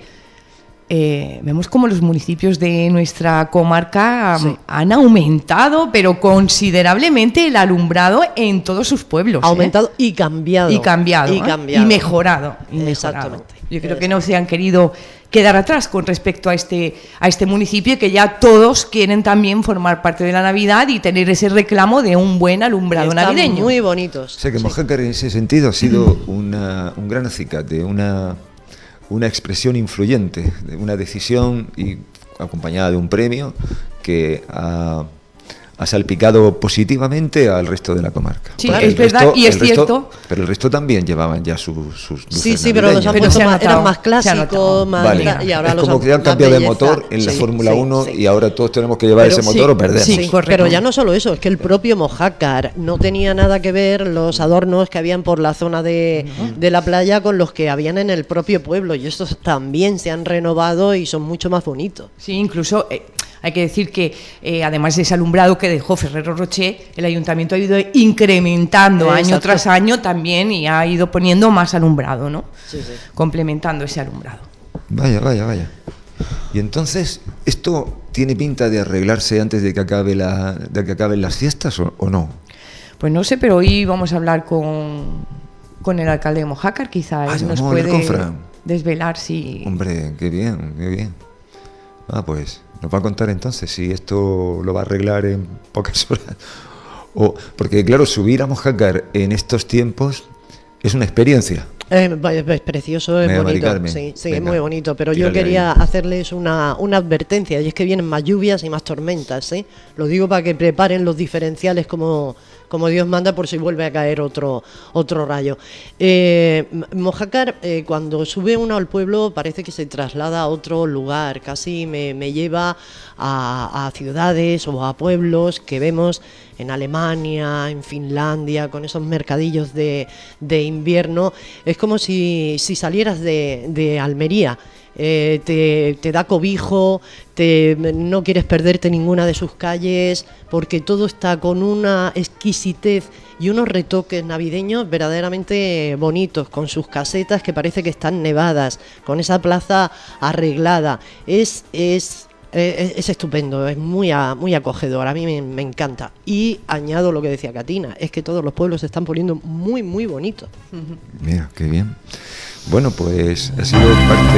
Speaker 6: vemos como los municipios de nuestra comarca han aumentado, pero considerablemente, el alumbrado en todos sus pueblos.
Speaker 5: Ha aumentado y cambiado.
Speaker 6: Y mejorado.
Speaker 5: Exactamente.
Speaker 6: Yo creo que no se han querido quedar atrás con respecto a este municipio, que ya todos quieren también formar parte de la Navidad y tener ese reclamo de un buen alumbrado navideño.
Speaker 5: Muy bonitos.
Speaker 3: O sea que Mojácar en ese sentido ha sido un gran acicate, una expresión influyente, de una decisión y acompañada de un premio que ha salpicado positivamente al resto de la comarca.
Speaker 6: Sí, es verdad, y es cierto.
Speaker 3: Pero el resto también llevaban ya sus luces
Speaker 5: Sí, pero los han puesto eran más clásicos,
Speaker 3: y ahora es como que han cambiado de motor en la Fórmula 1 y ahora todos tenemos que llevar ese motor o perder.
Speaker 5: Sí, pero ya no solo eso, es que el propio Mojácar no tenía nada que ver los adornos que habían por la zona de la playa con los que habían en el propio pueblo, y estos también se han renovado y son mucho más bonitos.
Speaker 6: Sí, incluso... hay que decir que además de ese alumbrado que dejó Ferrero Rocher, el ayuntamiento ha ido incrementando año tras año también, y ha ido poniendo más alumbrado, ¿no? Sí. Complementando ese alumbrado.
Speaker 3: Vaya. Y entonces, ¿esto tiene pinta de arreglarse antes de que acaben las fiestas o no?
Speaker 6: Pues no sé, pero hoy vamos a hablar con el alcalde de Mojácar, quizás nos puede desvelar si...
Speaker 3: Hombre, qué bien. Pues... nos va a contar entonces si esto lo va a arreglar en pocas horas. Porque claro, subir a Mojácar en estos tiempos es una experiencia.
Speaker 5: Es precioso, es bonito. Sí, venga, es muy bonito, pero yo quería hacerles una advertencia, y es que vienen más lluvias y más tormentas, ¿eh? Lo digo para que preparen los diferenciales como Dios manda, por si vuelve a caer otro rayo. Mojácar, cuando sube uno al pueblo, parece que se traslada a otro lugar, casi me lleva a ciudades o a pueblos que vemos en Alemania, en Finlandia, con esos mercadillos de invierno. Es como si salieras de Almería. Te da cobijo, no quieres perderte ninguna de sus calles, porque todo está con una exquisitez y unos retoques navideños verdaderamente bonitos, con sus casetas que parece que están nevadas, con esa plaza arreglada. Es estupendo, es muy acogedor, a mí me encanta. Y añado lo que decía Catina, es que todos los pueblos se están poniendo muy, muy bonitos.
Speaker 3: Mira, qué bien. Bueno, pues ha sido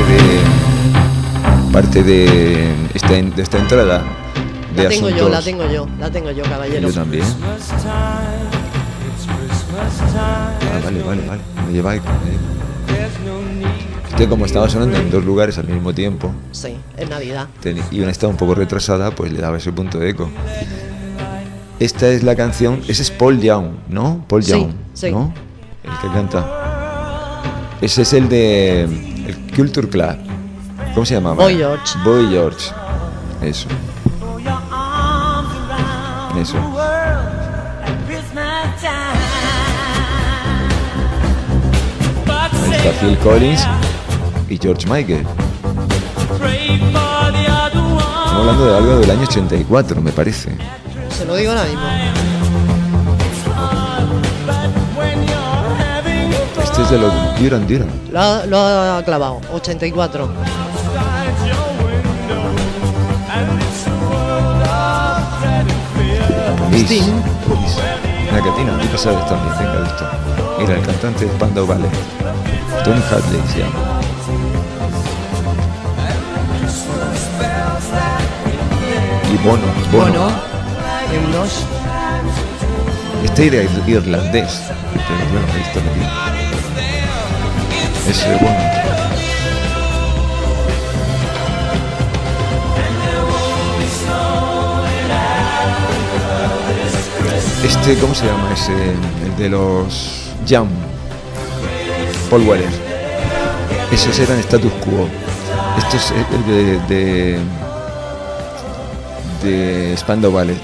Speaker 3: parte de esta entrada de asuntos.
Speaker 5: La tengo yo, caballero.
Speaker 3: Yo también. Vale. Me lleváis. Como estaba sonando en 2 lugares al mismo tiempo.
Speaker 5: Sí, en Navidad.
Speaker 3: Y una estaba un poco retrasada, pues le daba ese punto de eco. Esta es la canción, ese es Paul Young, ¿no? Paul Young,
Speaker 5: sí.
Speaker 3: ¿no? El que canta. Ese es el de el Culture Club. ¿Cómo se llamaba?
Speaker 5: Boy George.
Speaker 3: Boy George. Eso. Eso. Ahí está Phil Collins y George Michael. Estamos hablando de algo del año 84, me parece.
Speaker 5: Se lo digo ahora mismo.
Speaker 3: Este es de los Duran Duran.
Speaker 5: Lo ha clavado, 84.
Speaker 3: Sting. Mira, Catina, ¿qué pasa de esto? Venga, esto. Mira, el cantante de Spandau Ballet, Tony Hadley se llama. Y Bono.
Speaker 6: Euros.
Speaker 3: Este era irlandés, pero yo no he visto aquí. Ese Bono. Este, ¿cómo se llama ese? El de los Jam. Paul Weller. Esos eran Status Quo. Este es el de Spandau Ballet.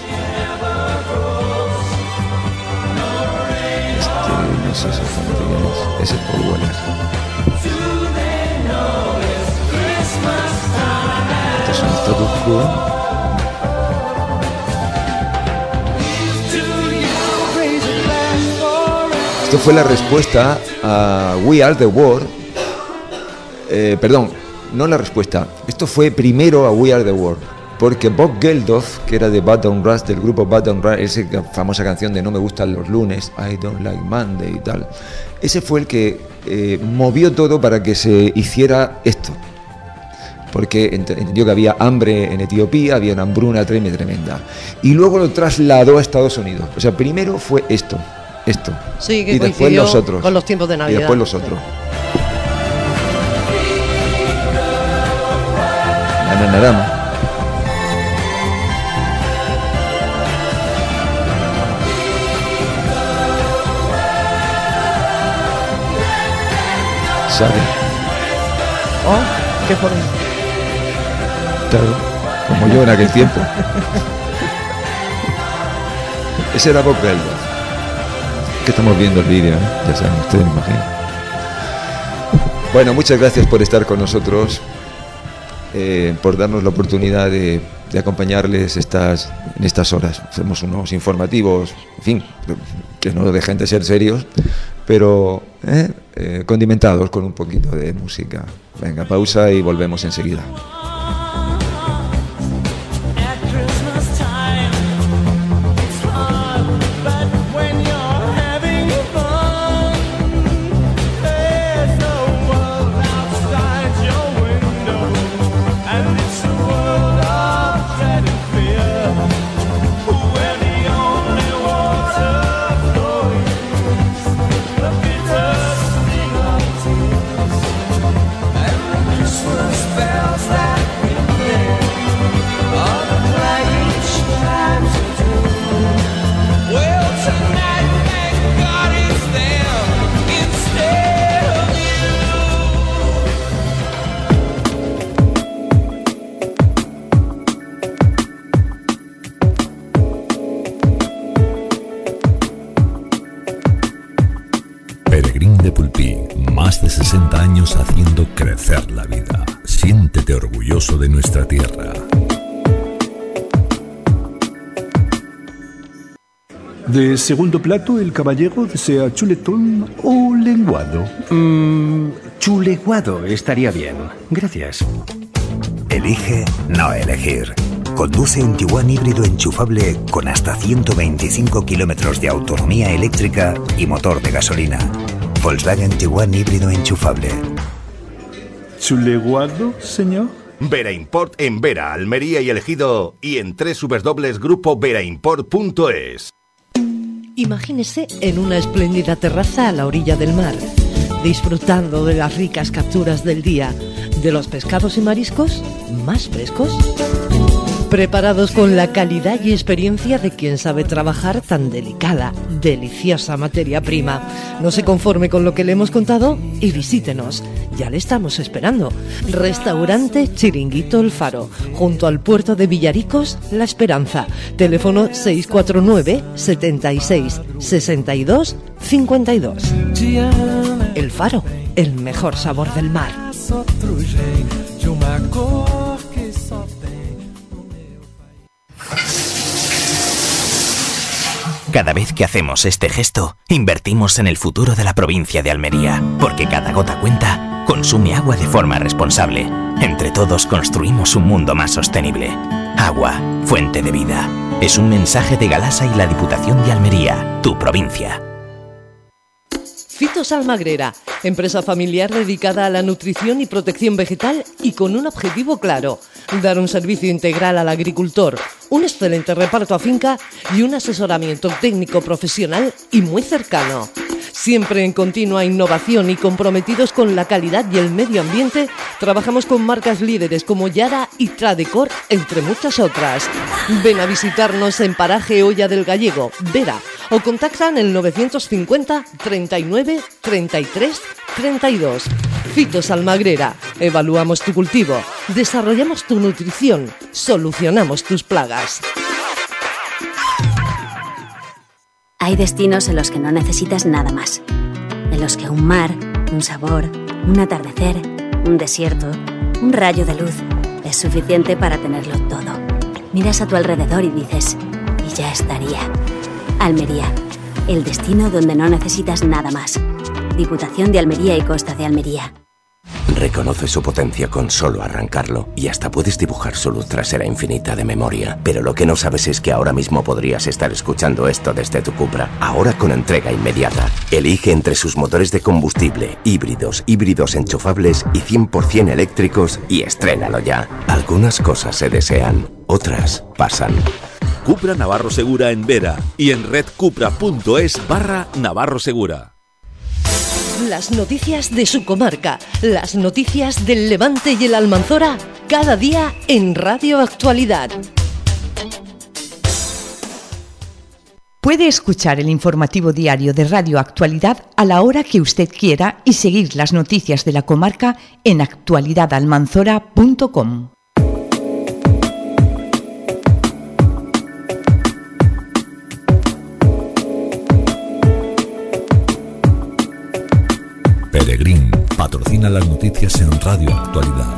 Speaker 3: No sé exactamente quién es. Ese es Paul Weller. Estos son Status Quo. Esto fue la respuesta a We Are the World. Perdón, no la respuesta. Esto fue primero a We Are the World. Porque Bob Geldof, que era de Button Rush, del grupo Button Rush, esa famosa canción de No me gustan los lunes, I don't like Monday y tal, ese fue el que movió todo para que se hiciera esto. Porque entendió que había hambre en Etiopía, había una hambruna tremenda. Y luego lo trasladó a Estados Unidos. O sea, primero fue esto.
Speaker 5: Sí, que
Speaker 3: y después los otros.
Speaker 5: Con los tiempos de Navidad.
Speaker 3: Y después los otros. Bananarama. ¿Sabe?
Speaker 6: Oh, qué joven.
Speaker 3: Claro, como yo en aquel tiempo. Ese era Bob Geldof. Que estamos viendo el vídeo, ¿eh? Ya saben ustedes, me imagino. Bueno, muchas gracias por estar con nosotros, por darnos la oportunidad de acompañarles en estas horas. Hacemos unos informativos, en fin, que no dejen de ser serios, pero condimentados con un poquito de música. Venga, pausa y volvemos enseguida.
Speaker 2: Más de 60 años haciendo crecer la vida. Siéntete orgulloso de nuestra tierra.
Speaker 7: De segundo plato, el caballero desea chuletón o lenguado.
Speaker 8: Chuleguado estaría bien. Gracias.
Speaker 9: Elige no elegir. Conduce un Tiguan híbrido enchufable con hasta 125 kilómetros de autonomía eléctrica y motor de gasolina. Volkswagen Tiguan híbrido enchufable.
Speaker 7: ¿Chuleguado, señor?
Speaker 10: Vera Import en Vera, Almería y El Ejido y en www.grupoveraImport.es.
Speaker 1: Imagínese en una espléndida terraza a la orilla del mar, disfrutando de las ricas capturas del día, de los pescados y mariscos más frescos, preparados con la calidad y experiencia de quien sabe trabajar tan delicada, deliciosa materia prima. No se conforme con lo que le hemos contado y visítenos. Ya le estamos esperando. Restaurante Chiringuito El Faro, junto al puerto de Villaricos, La Esperanza. Teléfono 649 76 62 52. El Faro, el mejor sabor del mar.
Speaker 11: Cada vez que hacemos este gesto, invertimos en el futuro de la provincia de Almería, porque cada gota cuenta, consume agua de forma responsable. Entre todos construimos un mundo más sostenible. Agua, fuente de vida. Es un mensaje de Galasa y la Diputación de Almería, tu provincia.
Speaker 1: Fitos Almagrera, empresa familiar dedicada a la nutrición y protección vegetal y con un objetivo claro: dar un servicio integral al agricultor, un excelente reparto a finca y un asesoramiento técnico profesional y muy cercano. Siempre en continua innovación y comprometidos con la calidad y el medio ambiente, trabajamos con marcas líderes como Yara y Tradecor, entre muchas otras. Ven a visitarnos en Paraje Olla del Gallego, Vera, o contactan el 950 39 33 32. Fitos Almagrera, evaluamos tu cultivo, desarrollamos tu nutrición, solucionamos tus plagas.
Speaker 12: Hay destinos en los que no necesitas nada más, en los que un mar, un sabor, un atardecer, un desierto, un rayo de luz es suficiente para tenerlo todo. Miras a tu alrededor y dices, y ya estaría. Almería, el destino donde no necesitas nada más. Diputación de Almería y Costa de Almería.
Speaker 13: Reconoce su potencia con solo arrancarlo y hasta puedes dibujar su luz trasera infinita de memoria. Pero lo que no sabes es que ahora mismo podrías estar escuchando esto desde tu Cupra. Ahora con entrega inmediata. Elige entre sus motores de combustible, híbridos enchufables y 100% eléctricos y estrénalo ya. Algunas cosas se desean, otras pasan.
Speaker 14: Cupra Navarro Segura en Vera y en redcupra.es/Navarro Segura.
Speaker 1: Las noticias de su comarca, las noticias del Levante y el Almanzora, cada día en Radio Actualidad.
Speaker 6: Puede escuchar el informativo diario de Radio Actualidad a la hora que usted quiera y seguir las noticias de la comarca en actualidadalmanzora.com.
Speaker 2: Peregrín patrocina las noticias en Radio Actualidad.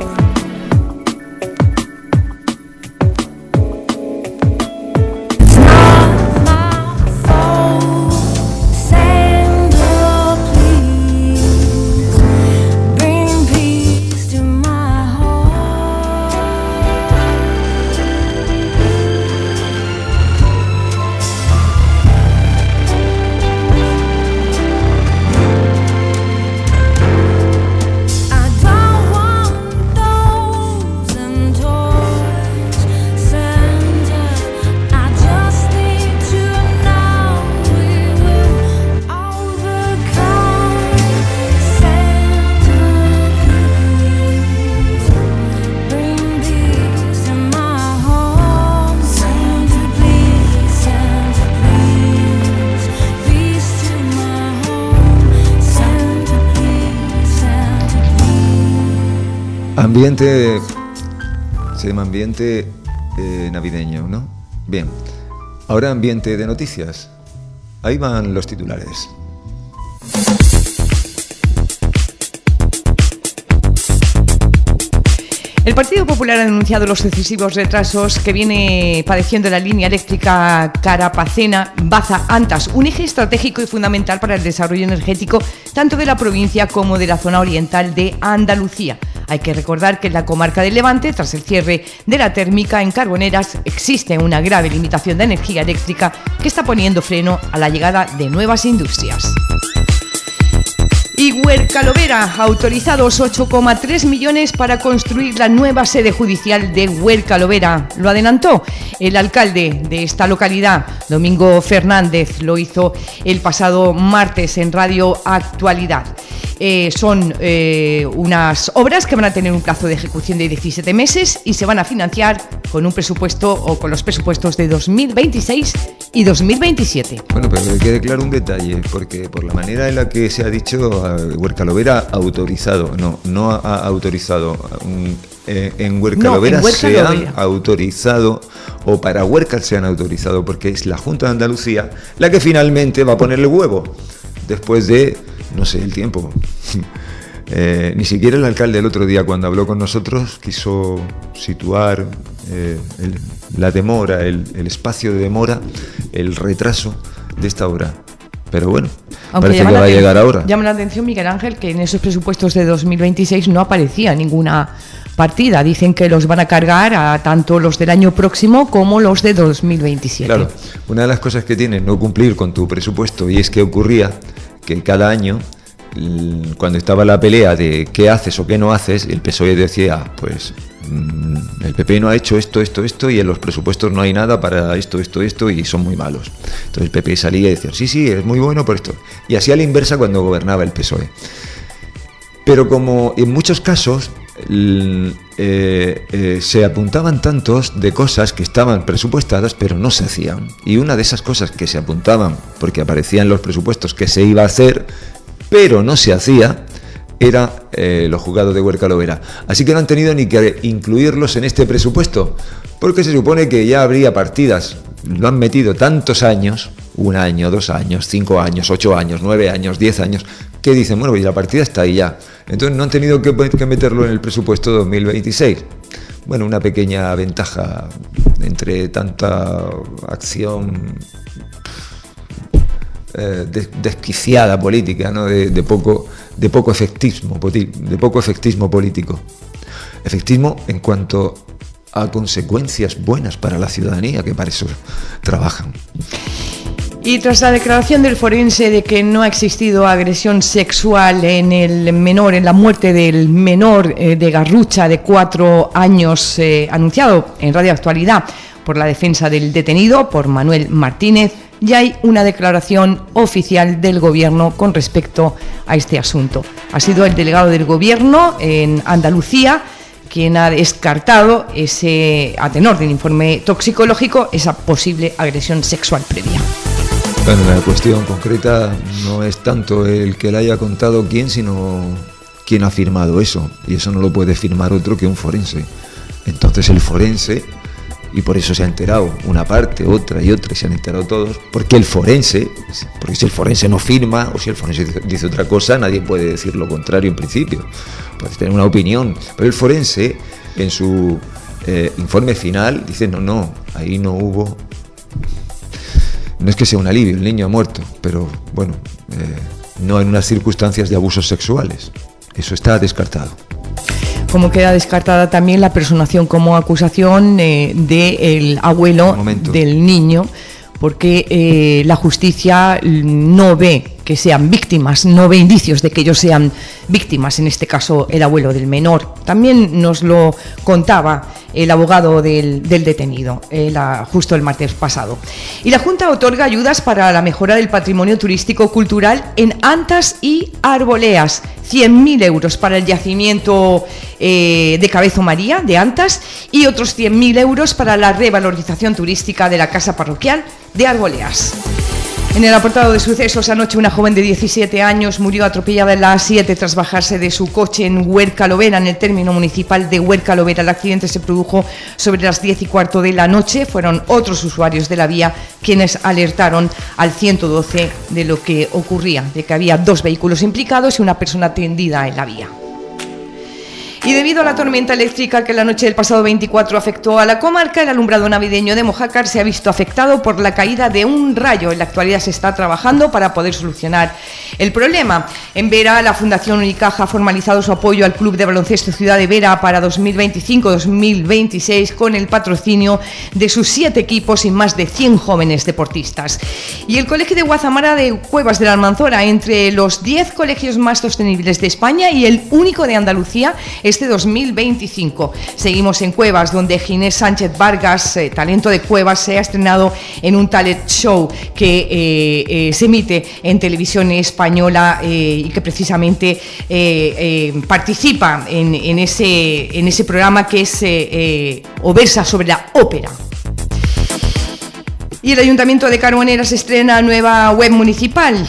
Speaker 3: Ambiente, se llama ambiente navideño, ¿no? Bien, ahora ambiente de noticias. Ahí van los titulares.
Speaker 6: El Partido Popular ha denunciado los sucesivos retrasos que viene padeciendo la línea eléctrica Carapacena-Baza-Antas, un eje estratégico y fundamental para el desarrollo energético tanto de la provincia como de la zona oriental de Andalucía. Hay que recordar que en la comarca del Levante, tras el cierre de la térmica en Carboneras, existe una grave limitación de energía eléctrica que está poniendo freno a la llegada de nuevas industrias. Y Huerca Lovera, autorizados 8,3 millones para construir la nueva sede judicial de Huerca Lovera. Lo adelantó el alcalde de esta localidad, Domingo Fernández. Lo hizo el pasado martes en Radio Actualidad. Son unas obras que van a tener un plazo de ejecución de 17 meses y se van a financiar con un presupuesto o con los presupuestos de 2026 y 2027.
Speaker 3: Bueno, pero hay que declarar un detalle, porque por la manera en la que se ha dicho, Huerca Lovera autorizado, no ha autorizado. En Huerca Lovera se han autorizado, o para Huerca se han autorizado, porque es la Junta de Andalucía la que finalmente va a ponerle huevo, después de, no sé, el tiempo. Ni siquiera el alcalde el otro día, cuando habló con nosotros, quiso situar la demora, el espacio de demora, el retraso de esta obra. Pero bueno, aunque parece que va a llegar ahora.
Speaker 6: Llama la atención, Miguel Ángel, que en esos presupuestos de 2026 no aparecía ninguna partida. Dicen que los van a cargar a tanto los del año próximo como los de 2027.
Speaker 3: Claro, una de las cosas que tiene no cumplir con tu presupuesto, y es que ocurría que cada año, cuando estaba la pelea de qué haces o qué no haces, el PSOE decía, pues el PP no ha hecho esto, y en los presupuestos no hay nada para esto, y son muy malos. Entonces el PP salía y decía, sí, es muy bueno por esto. Y así a la inversa cuando gobernaba el PSOE. Pero como en muchos casos se apuntaban tantos de cosas que estaban presupuestadas pero no se hacían, y una de esas cosas que se apuntaban porque aparecían en los presupuestos que se iba a hacer pero no se hacía, era los juzgados de Huerca Lovera. Así que no han tenido ni que incluirlos en este presupuesto, porque se supone que ya habría partidas. Lo han metido tantos años, 1 año, 2 años, 5 años, 8 años, 9 años, 10 años, que dicen, bueno, pues la partida está ahí ya. Entonces no han tenido que meterlo en el presupuesto 2026. Bueno, una pequeña ventaja entre tanta acción desquiciada política, ¿no? de poco efectismo político. Efectismo en cuanto a consecuencias buenas para la ciudadanía, que para eso trabajan.
Speaker 6: Y tras la declaración del forense de que no ha existido agresión sexual en el menor, en la muerte del menor de Garrucha de 4 años, anunciado en Radio Actualidad por la defensa del detenido, por Manuel Martínez, ya hay una declaración oficial del Gobierno con respecto a este asunto. Ha sido el delegado del Gobierno en Andalucía quien ha descartado, a tenor del informe toxicológico, esa posible agresión sexual previa.
Speaker 3: Bueno, la cuestión concreta no es tanto el que le haya contado quién, sino quién ha firmado eso. Y eso no lo puede firmar otro que un forense. Entonces el forense, y por eso se ha enterado una parte, otra, y se han enterado todos, porque si el forense no firma, o si el forense dice otra cosa, nadie puede decir lo contrario en principio. Puedes tener una opinión, pero el forense en su informe final dice, no, ahí no hubo. No es que sea un alivio, el niño ha muerto, pero bueno, no en unas circunstancias de abusos sexuales. Eso está descartado.
Speaker 6: Como queda descartada también la personación como acusación del abuelo del niño, porque la justicia no ve que sean víctimas, no ve indicios de que ellos sean víctimas, en este caso el abuelo del menor. También nos lo contaba el abogado del detenido, justo el martes pasado. Y la Junta otorga ayudas para la mejora del patrimonio turístico-cultural en Antas y Arboleas. 100.000 euros para el yacimiento de Cabezo María de Antas y otros 100.000 euros para la revalorización turística de la Casa Parroquial de Arboleas. En el apartado de sucesos, anoche una joven de 17 años murió atropellada en la A7 tras bajarse de su coche en Huerca Lovera, en el término municipal de Huerca Lovera. El accidente se produjo sobre las 10:15 de la noche. Fueron otros usuarios de la vía quienes alertaron al 112 de lo que ocurría, de que había 2 vehículos implicados y una persona tendida en la vía. Y debido a la tormenta eléctrica que la noche del pasado 24 afectó a la comarca, el alumbrado navideño de Mojácar se ha visto afectado por la caída de un rayo. En la actualidad se está trabajando para poder solucionar el problema. En Vera, la Fundación Unicaja ha formalizado su apoyo al Club de Baloncesto Ciudad de Vera para 2025-2026 con el patrocinio de sus 7 equipos y más de 100 jóvenes deportistas. Y el Colegio de Guazamara de Cuevas de la Almanzora, entre los 10 colegios más sostenibles de España y el único de Andalucía, este 2025. Seguimos en Cuevas, donde Ginés Sánchez Vargas, talento de Cuevas, se ha estrenado en un talent show que se emite en televisión española y que precisamente participa en ese programa que es o versa sobre la ópera. Y el Ayuntamiento de Carboneras estrena nueva web municipal,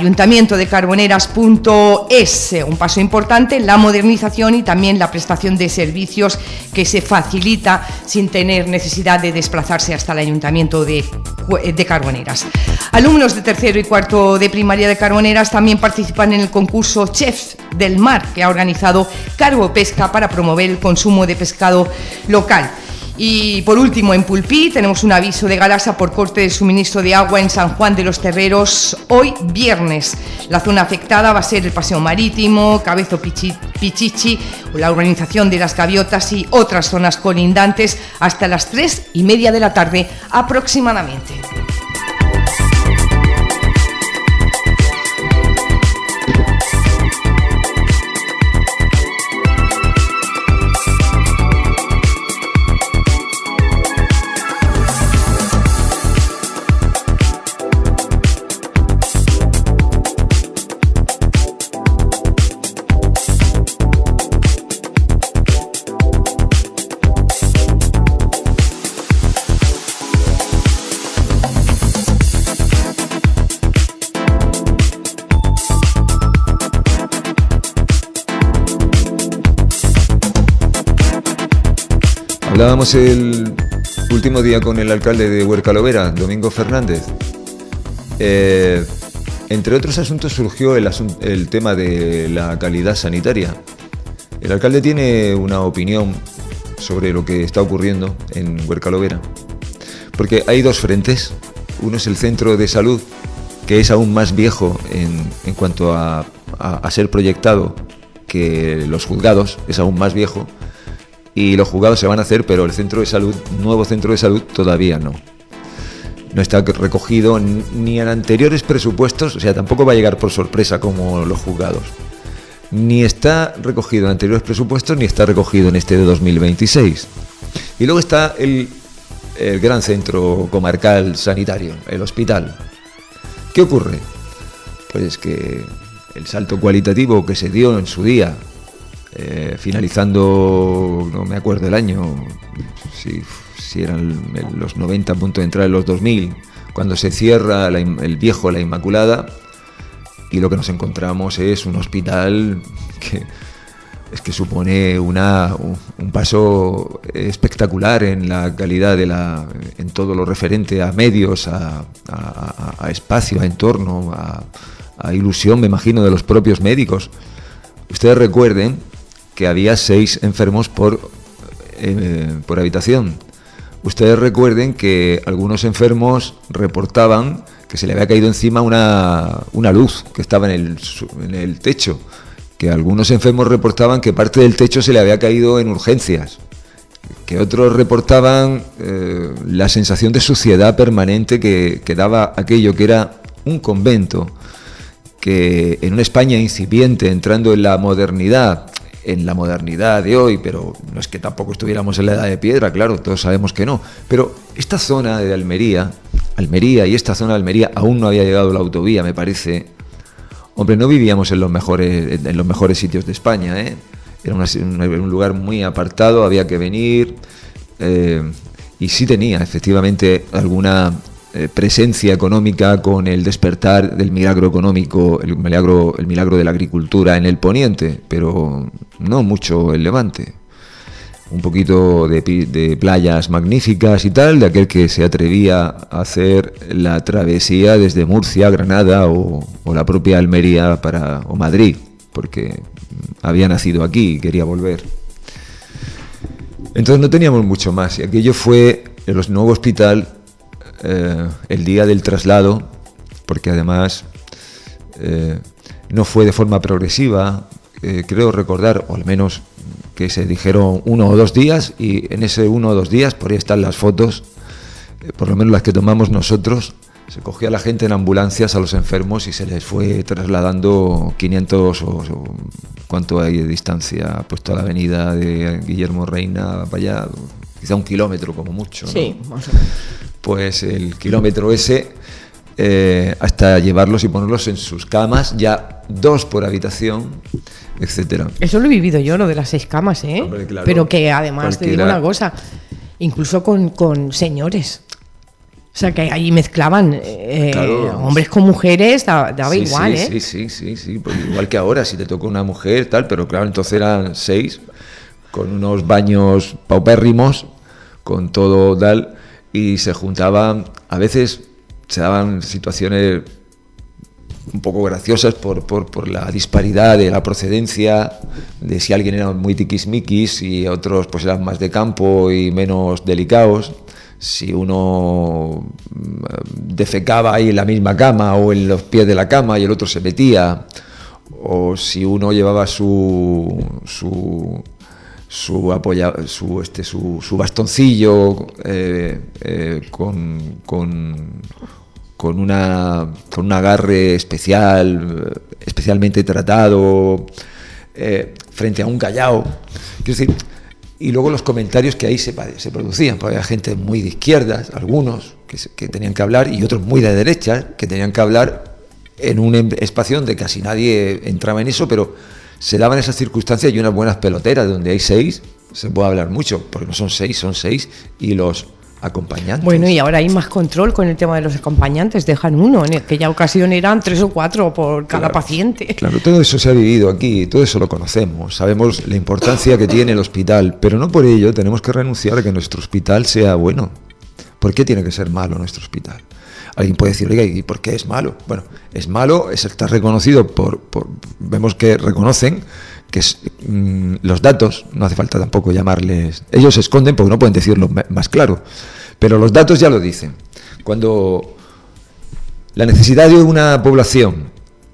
Speaker 6: ayuntamientodecarboneras.es, un paso importante en la modernización y también la prestación de servicios que se facilita sin tener necesidad de desplazarse hasta el Ayuntamiento de Carboneras. Alumnos de tercero y cuarto de primaria de Carboneras también participan en el concurso Chefs del Mar que ha organizado Carbo Pesca para promover el consumo de pescado local. Y por último, en Pulpí tenemos un aviso de Galasa por corte de suministro de agua en San Juan de los Terreros hoy viernes. La zona afectada va a ser el Paseo Marítimo, Cabezo Pichichi, la urbanización de las Gaviotas y otras zonas colindantes hasta las 3:30 de la tarde aproximadamente.
Speaker 3: Hablábamos el último día con el alcalde de Huercalovera, Domingo Fernández. Entre otros asuntos surgió el tema de la calidad sanitaria. El alcalde tiene una opinión sobre lo que está ocurriendo en Huercalovera, porque hay dos frentes. Uno es el centro de salud, que es aún más viejo en cuanto a ser proyectado que los juzgados, es aún más viejo. Y los juzgados se van a hacer, pero el centro de salud, nuevo centro de salud, todavía no. No está recogido ni en anteriores presupuestos, o sea, tampoco va a llegar por sorpresa como los juzgados. Ni está recogido en anteriores presupuestos, ni está recogido en este de 2026. Y luego está el gran centro comarcal sanitario, el hospital. ¿Qué ocurre? Pues que el salto cualitativo que se dio en su día, finalizando, no me acuerdo el año, si eran los 90 a punto de entrar en los 2000, cuando se cierra el viejo La Inmaculada, y lo que nos encontramos es un hospital que supone un paso espectacular en la calidad en todo lo referente a medios, a espacio, a entorno, a ilusión, me imagino, de los propios médicos. Ustedes recuerden que había 6 enfermos por habitación. Ustedes recuerden que algunos enfermos reportaban que se le había caído encima una luz que estaba en el techo, que algunos enfermos reportaban que parte del techo se le había caído en urgencias, que otros reportaban la sensación de suciedad permanente que daba aquello, que era un convento, que en una España incipiente, entrando en la modernidad de hoy, pero no es que tampoco estuviéramos en la edad de piedra, claro, todos sabemos que no, pero esta zona de Almería y esta zona de Almería aún no había llegado la autovía, me parece. Hombre, no vivíamos en los mejores sitios de España, ¿eh? Era un lugar muy apartado, había que venir, y sí tenía efectivamente alguna presencia económica con el despertar del milagro económico, el milagro de la agricultura en el poniente, pero no mucho el Levante. Un poquito de playas magníficas y tal, de aquel que se atrevía a hacer la travesía desde Murcia, Granada o la propia Almería o Madrid, porque había nacido aquí y quería volver. Entonces no teníamos mucho más. Y aquello fue en el nuevo hospital el día del traslado, porque además no fue de forma progresiva. Creo recordar, o al menos que se dijeron 1 o 2 días, y en ese 1 o 2 días, por ahí están las fotos, por lo menos las que tomamos nosotros, se cogía a la gente en ambulancias, a los enfermos, y se les fue trasladando 500 o cuánto hay de distancia, puesto a la avenida de Guillermo Reina para allá, quizá 1 kilómetro como mucho, ¿no?
Speaker 6: Sí, más o menos.
Speaker 3: Pues el kilómetro ese, hasta llevarlos y ponerlos en sus camas, ya 2 por habitación, etcétera.
Speaker 6: Eso lo he vivido yo, lo de las 6 camas, ¿eh?
Speaker 3: Hombre, claro,
Speaker 6: pero que además
Speaker 3: cualquiera...
Speaker 6: te digo una cosa, incluso con señores. O sea, que ahí mezclaban claro, hombres con mujeres, daba
Speaker 3: sí,
Speaker 6: igual,
Speaker 3: sí,
Speaker 6: ¿eh?
Speaker 3: Sí, pues igual que ahora, si te toca una mujer, tal, pero claro, entonces eran 6, con unos baños paupérrimos, con todo tal, y se juntaban, a veces se daban situaciones un poco graciosas por la disparidad de la procedencia, de si alguien era muy tiquismiquis y otros pues eran más de campo y menos delicados. Si uno defecaba ahí en la misma cama o en los pies de la cama y el otro se metía, o si uno llevaba su bastoncillo con un agarre especialmente tratado frente a un callao. Quiero decir, y luego los comentarios que ahí se producían, porque había gente muy de izquierdas, algunos que tenían que hablar, y otros muy de derechas que tenían que hablar en un espacio donde casi nadie entraba en eso, pero se daban esas circunstancias y unas buenas peloteras, donde hay 6, se puede hablar mucho, porque no son 6, son 6, y los acompañantes.
Speaker 6: Bueno, y ahora hay más control con el tema de los acompañantes, dejan uno, en aquella ocasión eran 3 o 4 por cada paciente.
Speaker 3: Claro, todo eso se ha vivido aquí, todo eso lo conocemos, sabemos la importancia que tiene el hospital, pero no por ello tenemos que renunciar a que nuestro hospital sea bueno. ¿Por qué tiene que ser malo nuestro hospital? Alguien puede decir, oiga, ¿y por qué es malo? Bueno, es malo, está reconocido vemos que reconocen que los datos, no hace falta tampoco llamarles, ellos se esconden porque no pueden decirlo más claro, pero los datos ya lo dicen. Cuando la necesidad de una población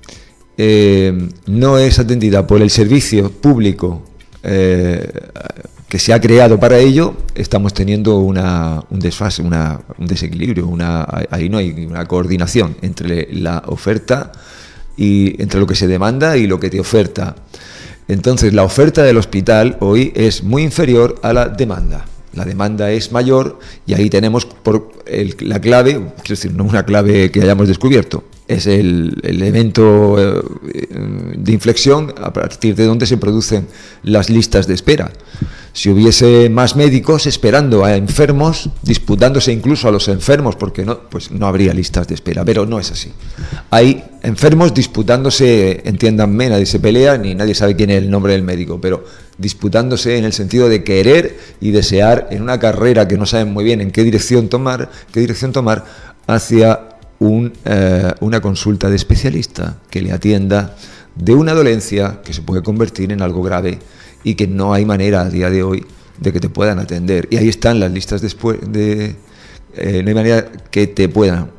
Speaker 3: no es atendida por el servicio público que se ha creado para ello, estamos teniendo un desfase, un desequilibrio, ahí no hay una coordinación entre la oferta y entre lo que se demanda y lo que te oferta. Entonces, la oferta del hospital hoy es muy inferior a la demanda. La demanda es mayor y ahí tenemos la clave, quiero decir, no una clave que hayamos descubierto, es el elemento de inflexión a partir de donde se producen las listas de espera. Si hubiese más médicos esperando a enfermos, disputándose incluso a los enfermos, porque pues no habría listas de espera, pero no es así. Hay enfermos disputándose, entiéndanme, nadie se pelea ni nadie sabe quién es el nombre del médico, pero disputándose en el sentido de querer y desear en una carrera que no saben muy bien en qué dirección tomar hacia una consulta de especialista que le atienda de una dolencia que se puede convertir en algo grave y que no hay manera a día de hoy de que te puedan atender. Y ahí están las listas no hay manera que te puedan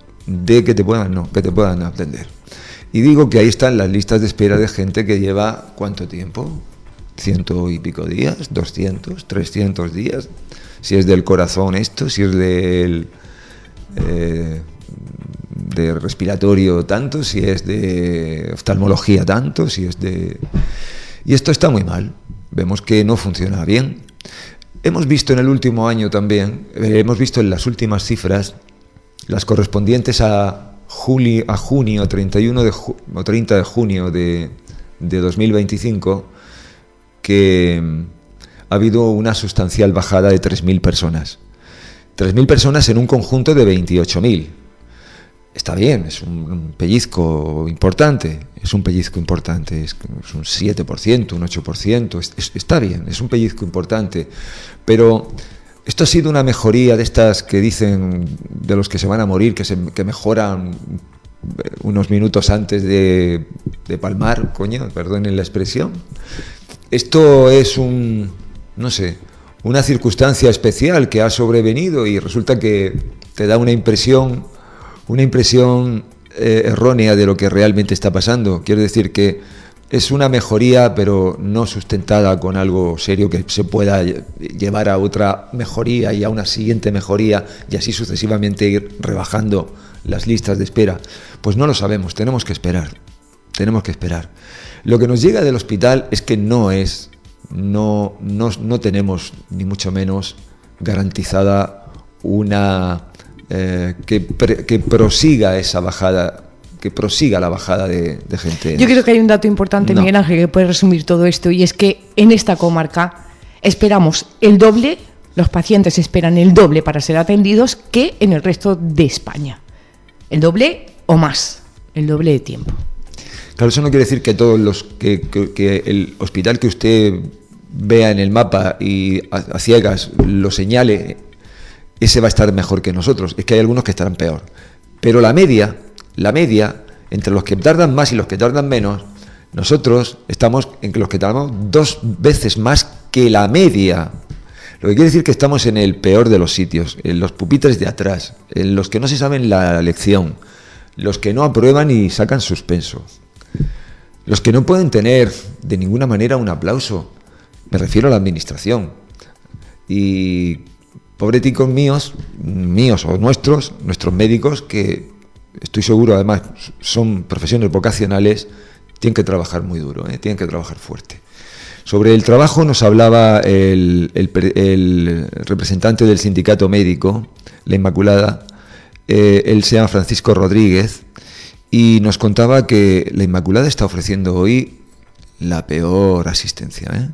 Speaker 3: atender. Y digo que ahí están las listas de espera de gente que lleva ¿cuánto tiempo? 100 y pico días, 200, 300 días, si es del corazón esto, si es del de respiratorio tanto, si es de oftalmología tanto, si es de... Y esto está muy mal, vemos que no funciona bien. Hemos visto en el último año también, hemos visto en las últimas cifras, las correspondientes a junio, 31 o 30 de junio de 2025, que ha habido una sustancial bajada de 3.000 personas. 3.000 personas en un conjunto de 28.000. Está bien, es un pellizco importante, es un 7%, un 8%, está bien, es un pellizco importante, pero esto ha sido una mejoría de estas que dicen de los que se van a morir, que mejoran unos minutos antes de palmar, coño, perdonen la expresión. Esto es un una circunstancia especial que ha sobrevenido y resulta que te da una impresión errónea de lo que realmente está pasando. Quiero decir que es una mejoría, pero no sustentada con algo serio que se pueda llevar a otra mejoría y a una siguiente mejoría y así sucesivamente ir rebajando las listas de espera. Pues no lo sabemos, tenemos que esperar. Lo que nos llega del hospital es que no tenemos ni mucho menos garantizada una que prosiga esa bajada, que prosiga la bajada de gente.
Speaker 6: Yo creo que hay un dato importante, Miguel Ángel, que puede resumir todo esto, y es que en esta comarca esperamos el doble, los pacientes esperan el doble para ser atendidos que en el resto de España. El doble o más, el doble de tiempo.
Speaker 3: Claro, eso no quiere decir que todos los que el hospital que usted vea en el mapa y a ciegas lo señale, ese va a estar mejor que nosotros. Es que hay algunos que estarán peor. Pero la media, entre los que tardan más y los que tardan menos, nosotros estamos en los que tardamos 2 veces más que la media. Lo que quiere decir que estamos en el peor de los sitios, en los pupitres de atrás, en los que no se saben la lección, los que no aprueban y sacan suspenso, los que no pueden tener de ninguna manera un aplauso. Me refiero a la administración. Y pobreticos míos o nuestros médicos, que estoy seguro además son profesiones vocacionales, tienen que trabajar muy duro, tienen que trabajar fuerte. Sobre el trabajo nos hablaba el representante del sindicato médico, la Inmaculada, él se llama Francisco Rodríguez, y nos contaba que la Inmaculada está ofreciendo hoy la peor asistencia,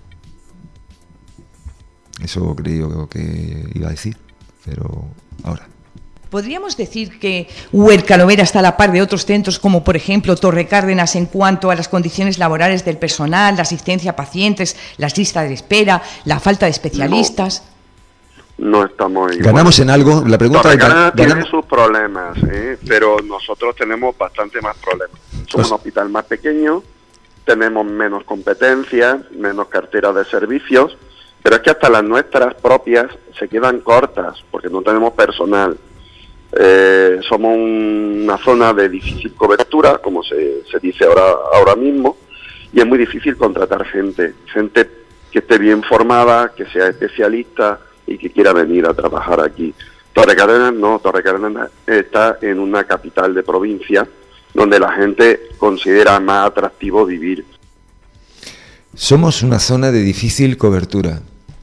Speaker 3: Eso creo que iba a decir, pero ahora.
Speaker 6: ¿Podríamos decir que Huercalovera está a la par de otros centros como, por ejemplo, Torrecárdenas en cuanto a las condiciones laborales del personal, la asistencia a pacientes, las listas de espera, la falta de especialistas?
Speaker 15: No estamos igual.
Speaker 3: ¿Ganamos en algo? La pregunta
Speaker 15: Torrecárdenas tiene sus problemas, pero nosotros tenemos bastante más problemas. Somos un hospital más pequeño, tenemos menos competencias, menos cartera de servicios, pero es que hasta las nuestras propias se quedan cortas porque no tenemos personal. Somos una zona de difícil cobertura, como se dice ahora mismo, y es muy difícil contratar gente que esté bien formada, que sea especialista y que quiera venir a trabajar aquí. Torrecárdenas no, Torrecárdenas está en una capital de provincia donde la gente considera más atractivo vivir.
Speaker 3: Somos una zona de difícil cobertura,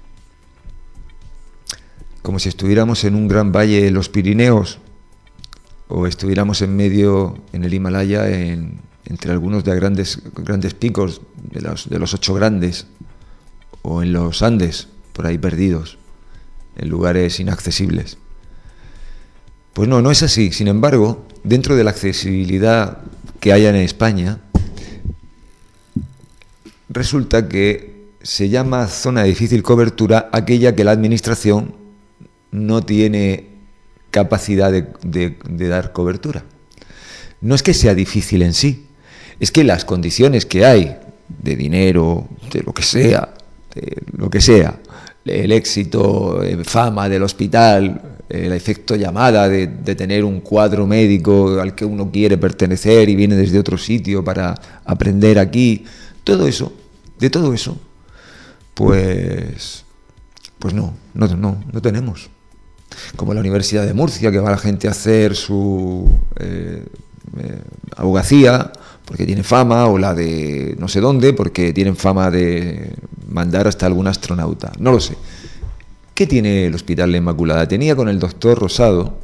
Speaker 3: como si estuviéramos en un gran valle en los Pirineos o estuviéramos en medio, en el Himalaya, entre algunos de grandes picos de los 8 grandes, o en los Andes, por ahí perdidos, en lugares inaccesibles. Pues no es así. Sin embargo, dentro de la accesibilidad que hay en España, resulta que se llama zona de difícil cobertura aquella que la administración no tiene capacidad de dar cobertura. No es que sea difícil en sí, es que las condiciones que hay de dinero, de lo que sea, el éxito, fama del hospital, el efecto llamada de tener un cuadro médico al que uno quiere pertenecer y viene desde otro sitio para aprender aquí, todo eso, pues no tenemos. Como la Universidad de Murcia, que va la gente a hacer su abogacía porque tiene fama, o la de no sé dónde porque tienen fama de mandar hasta algún astronauta, no lo sé. ¿Qué tiene el Hospital La Inmaculada? Tenía con el doctor Rosado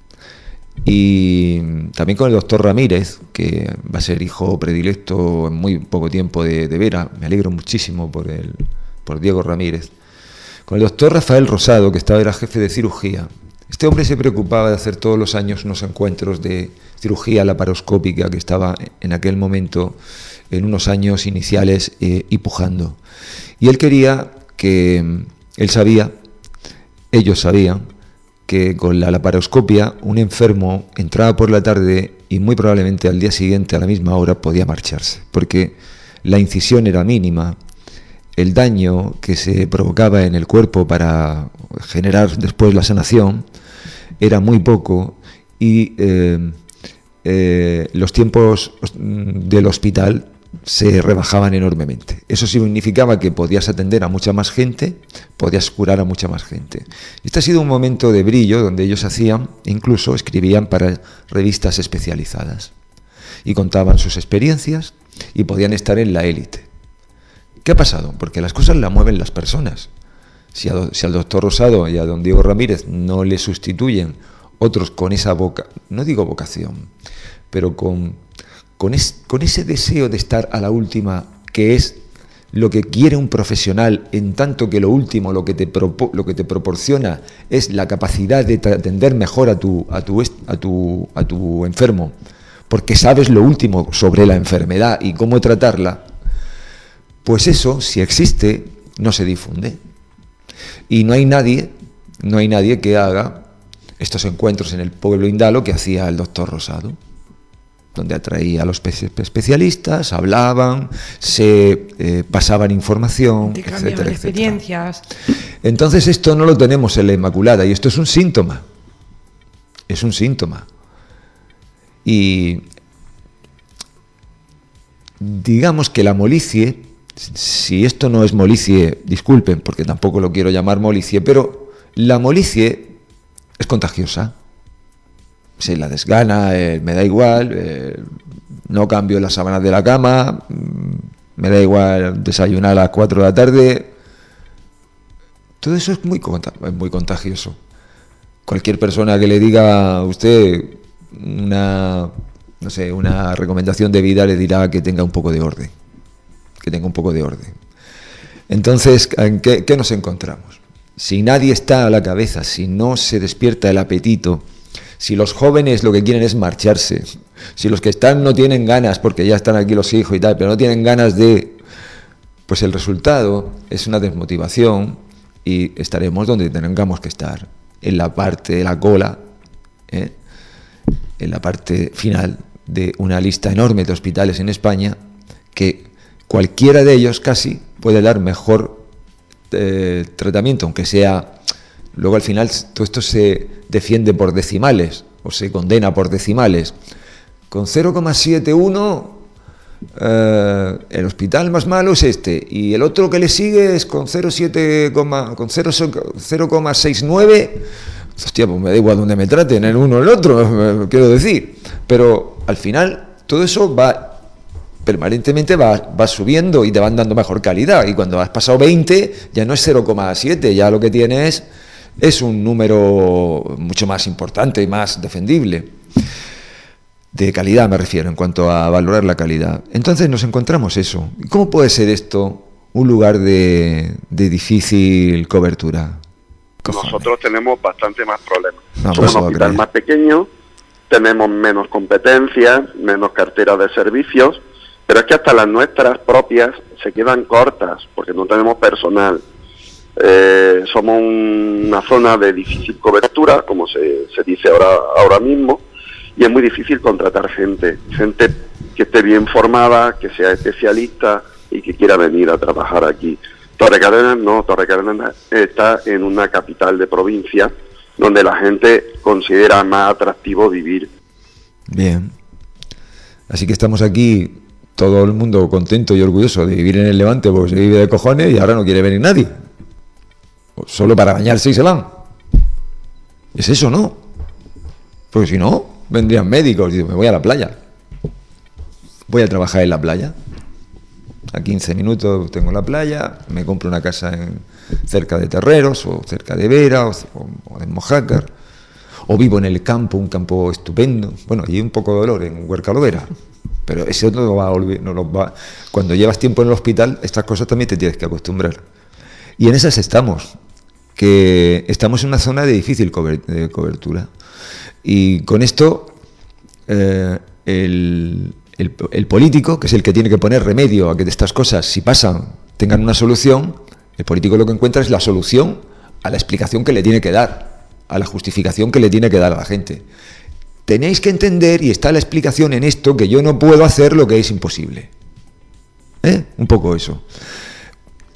Speaker 3: y también con el doctor Ramírez, que va a ser hijo predilecto en muy poco tiempo de Vera. Me alegro muchísimo por Diego Ramírez. Con el doctor Rafael Rosado, que era jefe de cirugía. Este hombre se preocupaba de hacer todos los años unos encuentros de cirugía laparoscópica, que estaba en aquel momento, en unos años iniciales, y pujando. Y él quería ellos sabían que con la laparoscopia un enfermo entraba por la tarde y muy probablemente al día siguiente a la misma hora podía marcharse, porque la incisión era mínima, el daño que se provocaba en el cuerpo para generar después la sanación era muy poco, y los tiempos del hospital se rebajaban enormemente. Eso significaba que podías atender a mucha más gente, podías curar a mucha más gente. Este ha sido un momento de brillo donde ellos incluso escribían para revistas especializadas y contaban sus experiencias y podían estar en la élite. ¿Qué ha pasado? Porque las cosas las mueven las personas. Si al doctor Rosado y a don Diego Ramírez no le sustituyen otros con esa no digo vocación, pero con ese deseo de estar a la última, que es lo que quiere un profesional, en tanto que lo último, lo que te proporciona es la capacidad de atender mejor a tu enfermo, porque sabes lo último sobre la enfermedad y cómo tratarla, pues eso, si existe, no se difunde. Y no hay nadie que haga estos encuentros en el pueblo indalo que hacía el doctor Rosado, donde atraía a los especialistas, hablaban, se pasaban información, etcétera,
Speaker 6: experiencias.
Speaker 3: Entonces esto no lo tenemos en la Inmaculada, y esto es un síntoma. Es un síntoma. Y digamos que la molicie, si esto no es molicie, disculpen, porque tampoco lo quiero llamar molicie, pero la molicie es contagiosa. Se la desgana, me da igual, no cambio las sábanas de la cama, me da igual desayunar a las 4 de la tarde. Todo eso es muy contagioso. Cualquier persona que le diga a usted una recomendación de vida le dirá que tenga un poco de orden. Entonces, ¿en qué nos encontramos? Si nadie está a la cabeza, si no se despierta el apetito, si los jóvenes lo que quieren es marcharse, si los que están no tienen ganas, porque ya están aquí los hijos y tal, pero no tienen ganas pues el resultado es una desmotivación, y estaremos donde tengamos que estar, en la parte de la cola, en la parte final de una lista enorme de hospitales en España, que cualquiera de ellos casi puede dar mejor tratamiento, aunque sea... Luego al final todo esto se defiende por decimales, o se condena por decimales. Con 0,71 el hospital más malo es este, y el otro que le sigue es con 0,69. Hostia, pues me da igual donde me traten, el uno o el otro, quiero decir. Pero al final todo eso permanentemente va subiendo y te van dando mejor calidad. Y cuando has pasado 20, ya no es 0,7, ya lo que tienes es un número mucho más importante y más defendible. De calidad me refiero, en cuanto a valorar la calidad. Entonces nos encontramos eso. ¿Cómo puede ser esto un lugar de difícil cobertura?
Speaker 15: Nosotros tenemos bastante más problemas. Somos un hospital más pequeño, tenemos menos competencia, menos cartera de servicios, pero es que hasta las nuestras propias se quedan cortas porque no tenemos personal. Somos una zona de difícil cobertura, como se dice ahora mismo, y es muy difícil contratar gente que esté bien formada, que sea especialista y que quiera venir a trabajar aquí. Torrecárdenas no, Torrecárdenas está en una capital de provincia donde la gente considera más atractivo vivir.
Speaker 3: Bien, así que estamos aquí todo el mundo contento y orgulloso de vivir en el Levante, porque se vive de cojones y ahora no quiere venir nadie. Solo para bañarse y se van. Es eso, ¿no? Porque si no, vendrían médicos y me voy a la playa. Voy a trabajar en la playa. A 15 minutos tengo la playa, me compro una casa cerca de Terreros, o cerca de Vera, o en Mojácar, o vivo en el campo, un campo estupendo. Bueno, y un poco de dolor en Huercalovera, pero eso no lo va. Cuando llevas tiempo en el hospital, estas cosas también te tienes que acostumbrar. Y en esas estamos, que estamos en una zona de difícil cobertura. Y con esto, el político, que es el que tiene que poner remedio a que estas cosas, si pasan, tengan una solución, el político lo que encuentra es la solución a la explicación que le tiene que dar, a la justificación que le tiene que dar a la gente. Tenéis que entender, y está la explicación en esto, que yo no puedo hacer lo que es imposible. Un poco eso.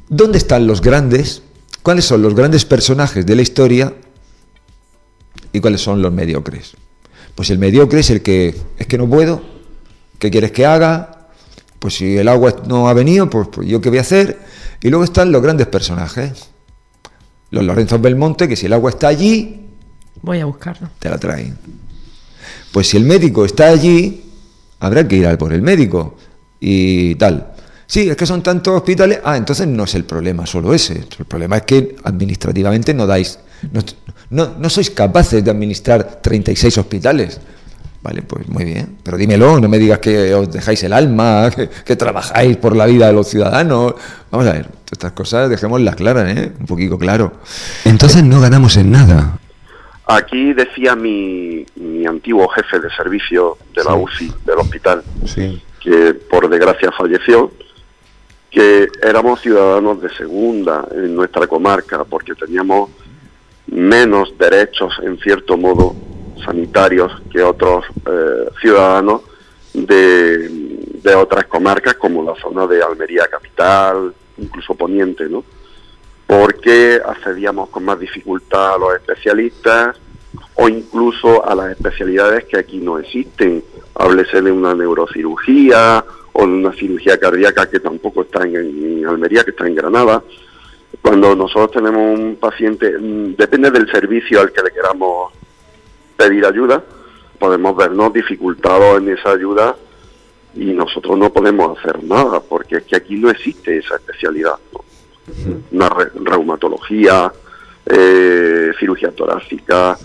Speaker 3: ¿dónde están los grandes? ¿Cuáles son los grandes personajes de la historia? ¿Y cuáles son los mediocres? Pues el mediocre es el que, es que no puedo, ¿qué quieres que haga? Pues si el agua no ha venido, pues yo qué voy a hacer. Y luego están los grandes personajes, los Lorenzo Belmonte, que si el agua está allí,
Speaker 6: voy a buscarlo,
Speaker 3: te la traen. Pues si el médico está allí, habrá que ir a por el médico y tal. Sí, es que son tantos hospitales. Entonces no es el problema solo ese. El problema es que administrativamente no dais, no sois capaces de administrar 36 hospitales. Vale, pues muy bien, pero dímelo, no me digas que os dejáis el alma, que trabajáis por la vida de los ciudadanos. Vamos a ver, estas cosas dejémoslas claras, un poquito claro. Entonces no ganamos en nada.
Speaker 15: Aquí decía mi antiguo jefe de servicio de la UCI, del hospital, que por desgracia falleció, que éramos ciudadanos de segunda en nuestra comarca, porque teníamos menos derechos, en cierto modo, sanitarios que otros ciudadanos de otras comarcas, como la zona de Almería capital, incluso Poniente, ¿no? Porque accedíamos con más dificultad a los especialistas o incluso a las especialidades que aquí no existen. Háblese de una neurocirugía o de una cirugía cardíaca que tampoco está en Almería, que está en Granada. Cuando nosotros tenemos un paciente, depende del servicio al que le queramos pedir ayuda, podemos vernos dificultados en esa ayuda y nosotros no podemos hacer nada, porque es que aquí no existe esa especialidad, ¿no? Una reumatología, cirugía torácica,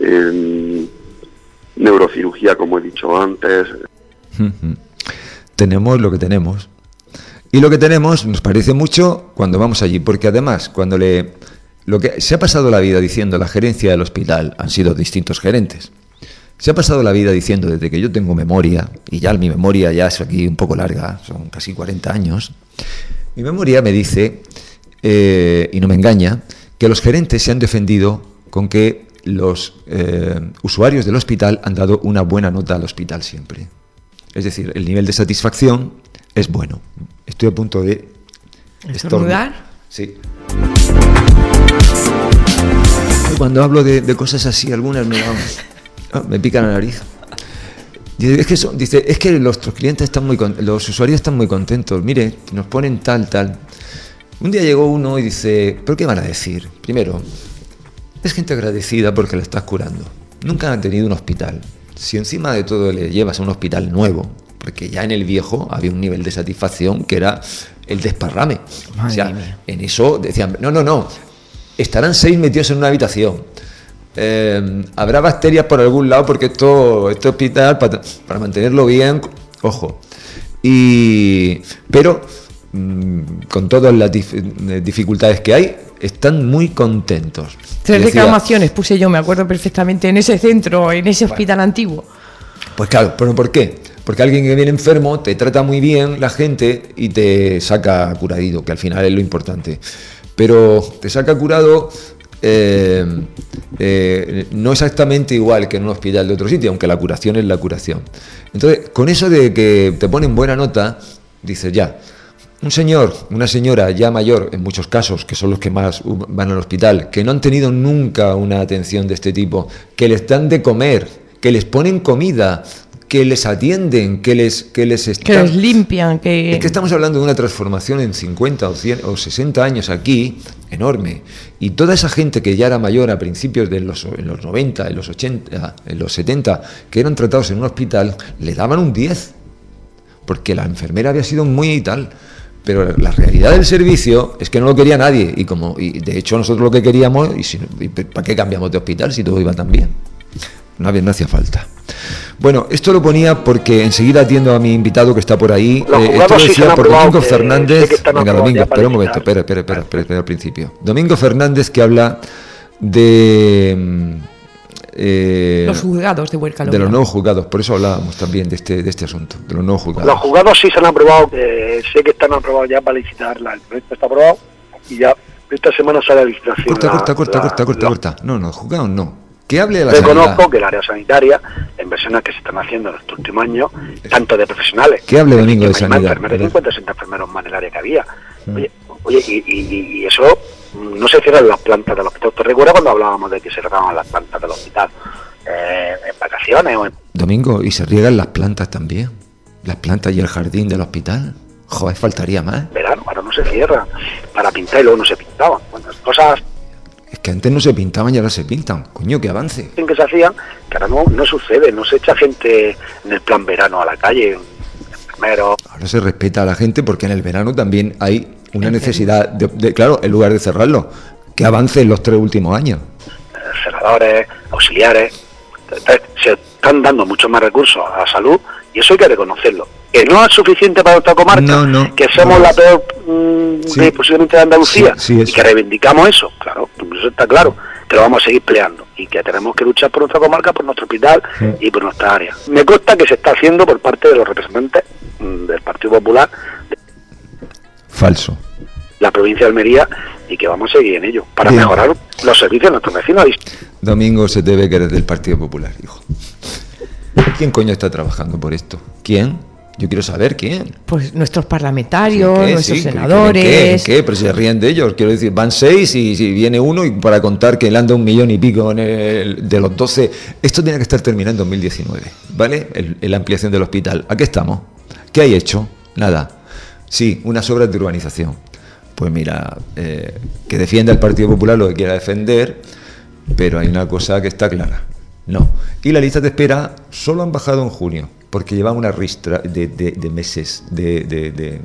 Speaker 15: neurocirugía, como he dicho antes.
Speaker 3: Tenemos lo que tenemos. Y lo que tenemos nos parece mucho cuando vamos allí, porque además, cuando lo que se ha pasado la vida diciendo la gerencia del hospital, han sido distintos gerentes, se ha pasado la vida diciendo desde que yo tengo memoria, y ya mi memoria ya es aquí un poco larga, son casi 40 años, mi memoria me dice, y no me engaña, que los gerentes se han defendido con que los usuarios del hospital han dado una buena nota al hospital siempre. Es decir, el nivel de satisfacción es bueno. Estoy a punto de
Speaker 6: estornudar.
Speaker 3: Sí. Cuando hablo de cosas así, algunas me pican la nariz. Dice que los clientes están los usuarios están muy contentos. Mire, nos ponen tal. Un día llegó uno y dice, ¿pero qué van a decir? Primero, es gente agradecida porque le estás curando. Nunca han tenido un hospital. Si encima de todo le llevas a un hospital nuevo, porque ya en el viejo había un nivel de satisfacción que era el desparrame. Madre mía. En eso decían, no, estarán 6 metidos en una habitación. Habrá bacterias por algún lado porque este hospital, para mantenerlo bien, ojo. Pero con todas las dificultades que hay, están muy contentos.
Speaker 6: 3 reclamaciones puse yo, me acuerdo perfectamente, en ese centro, en ese hospital antiguo.
Speaker 3: Pues claro, ¿pero por qué? Porque alguien que viene enfermo te trata muy bien la gente y te saca curadito, que al final es lo importante. Pero te saca curado no exactamente igual que en un hospital de otro sitio, aunque la curación es la curación. Entonces, con eso de que te ponen buena nota, dices ya, un señor, una señora ya mayor, en muchos casos, que son los que más van al hospital, que no han tenido nunca una atención de este tipo, que les dan de comer, que les ponen comida, que les atienden, que les
Speaker 6: limpian,
Speaker 3: Es que estamos hablando de una transformación en 50 o 100 o 60 años aquí, enorme. Y toda esa gente que ya era mayor a principios de en los 90, en los 80, en los 70, que eran tratados en un hospital, le daban un 10, porque la enfermera había sido muy tal. Pero la realidad del servicio es que no lo quería nadie. Y de hecho nosotros lo que queríamos, ¿para qué cambiamos de hospital si todo iba tan bien? No hacía falta. Bueno, esto lo ponía porque enseguida atiendo a mi invitado que está por ahí. Esto lo decía por Domingo Fernández. Venga, Domingo, espera un momento, espera al principio. Domingo Fernández, que habla de
Speaker 6: los juzgados de Huerca.
Speaker 3: De los nuevos juzgados, por eso hablábamos también de este asunto, de los nuevos juzgados.
Speaker 16: Los juzgados sí se han aprobado, sé que están aprobados ya para licitarla. El proyecto está aprobado y ya esta semana sale la licitación.
Speaker 3: Corta. No, juzgados no. Que hable de la sanidad.
Speaker 16: Reconozco que el área sanitaria, en inversiones que se están haciendo en estos últimos años, tanto de profesionales...
Speaker 3: Que hable Domingo de sanidad.
Speaker 16: Enfermeros, 50 o 60 enfermeros más en el área que había. Oye, Oye, y eso no se cierran las plantas del hospital. ¿Te recuerdas cuando hablábamos de que se cerraban las plantas del hospital en vacaciones?
Speaker 3: Domingo, y se riegan las plantas también. Las plantas y el jardín del hospital. Joder, faltaría más.
Speaker 16: Verano, ahora no se cierra. Para pintar y luego no se pintaban. Bueno, cosas...
Speaker 3: Es que antes no se pintaban y ahora se pintan. Coño, que avance.
Speaker 16: Que se hacían, que ahora no sucede. No se echa gente en el plan verano a la calle. Enfermeros.
Speaker 3: Ahora se respeta a la gente porque en el verano también hay una necesidad de claro, en lugar de cerrarlo, que avance en los 3 últimos años.
Speaker 16: Celadores, auxiliares. Se están dando muchos más recursos a la salud y eso hay que reconocerlo. Que no es suficiente para nuestra comarca, que somos la peor posiblemente de Andalucía, y que reivindicamos eso, claro, eso está claro, que lo vamos a seguir peleando y que tenemos que luchar por nuestra comarca, por nuestro hospital y por nuestra área. Me consta que se está haciendo por parte de los representantes del Partido Popular.
Speaker 3: Falso.
Speaker 16: La provincia de Almería, y que vamos a seguir en ello para mejorar los servicios de nuestros vecinos.
Speaker 3: Domingo, se te ve que eres del Partido Popular, hijo. ¿Quién coño está trabajando por esto? ¿Quién? Yo quiero saber quién.
Speaker 6: Pues nuestros parlamentarios, nuestros senadores.
Speaker 3: ¿Qué? Pero se ríen de ellos. Quiero decir, van 6 y si viene uno y para contar que le anda 1 millón y pico de los 12. Esto tiene que estar terminado en 2019, ¿vale? La ampliación del hospital. ¿A qué estamos? ¿Qué hay hecho? Nada. Sí, unas obras de urbanización. Pues mira, que defienda el Partido Popular lo que quiera defender, pero hay una cosa que está clara. No. Y la lista de espera solo han bajado en junio, porque llevan una ristra de meses, de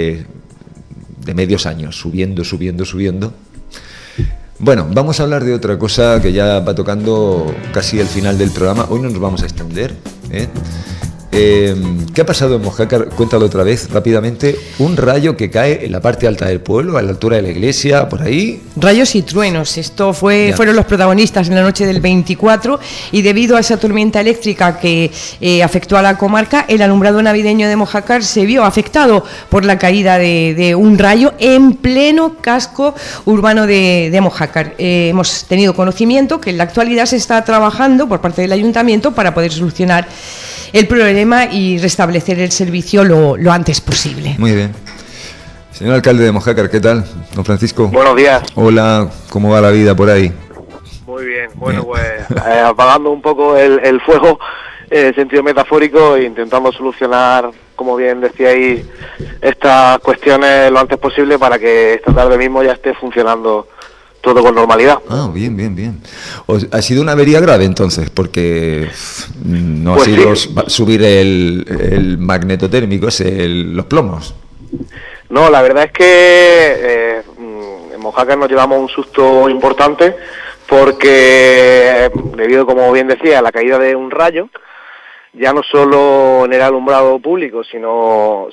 Speaker 3: medios años, subiendo. Bueno, vamos a hablar de otra cosa que ya va tocando casi el final del programa. Hoy no nos vamos a extender, ¿eh? ¿Qué ha pasado en Mojácar? Cuéntalo otra vez rápidamente. Un rayo que cae en la parte alta del pueblo, a la altura de la iglesia, por ahí.
Speaker 6: Rayos y truenos. Esto fueron los protagonistas en la noche del 24 y debido a esa tormenta eléctrica que afectó a la comarca, el alumbrado navideño de Mojácar se vio afectado por la caída de un rayo en pleno casco urbano de Mojácar. Hemos tenido conocimiento que en la actualidad se está trabajando por parte del ayuntamiento para poder solucionar el problema y restablecer el servicio lo antes posible.
Speaker 3: Muy bien. Señor alcalde de Mojácar, ¿qué tal? Don Francisco.
Speaker 17: Buenos días.
Speaker 3: Hola, ¿cómo va la vida por ahí?
Speaker 17: Muy bien, bueno, pues apagando un poco el fuego en sentido metafórico e intentando solucionar, como bien decíais, estas cuestiones lo antes posible para que esta tarde mismo ya esté funcionando todo con normalidad.
Speaker 3: Ah, bien. ¿Ha sido una avería grave entonces? Porque no
Speaker 17: pues
Speaker 3: ha sido
Speaker 17: sí.
Speaker 3: Subir el magnetotérmico, los plomos.
Speaker 17: No, la verdad es que en Mojácar nos llevamos un susto importante porque debido, como bien decía, a la caída de un rayo, ya no solo en el alumbrado público, sino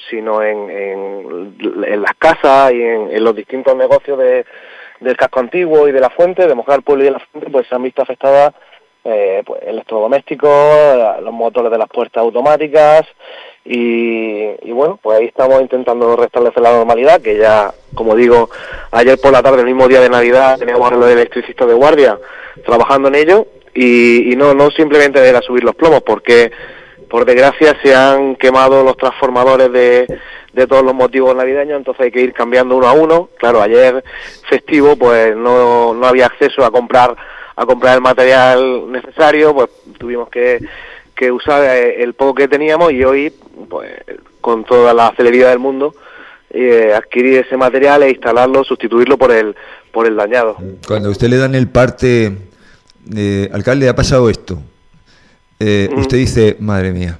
Speaker 17: en las casas y en los distintos negocios del casco antiguo y de la fuente, de Mojácar Pueblo y de la fuente, pues se han visto afectadas pues electrodomésticos, los motores de las puertas automáticas y bueno, pues ahí estamos intentando restablecer la normalidad, que ya, como digo, ayer por la tarde, el mismo día de Navidad, teníamos a los electricistas de guardia trabajando en ello y no simplemente era subir los plomos, porque por desgracia se han quemado los transformadores de todos los motivos navideños, entonces hay que ir cambiando uno a uno. Claro, ayer festivo pues no había acceso a comprar el material necesario, pues tuvimos que usar el poco que teníamos y hoy, pues con toda la celeridad del mundo, adquirir ese material e instalarlo, sustituirlo por el dañado.
Speaker 3: Cuando a usted le dan el parte, alcalde, ha pasado esto, usted dice, madre mía,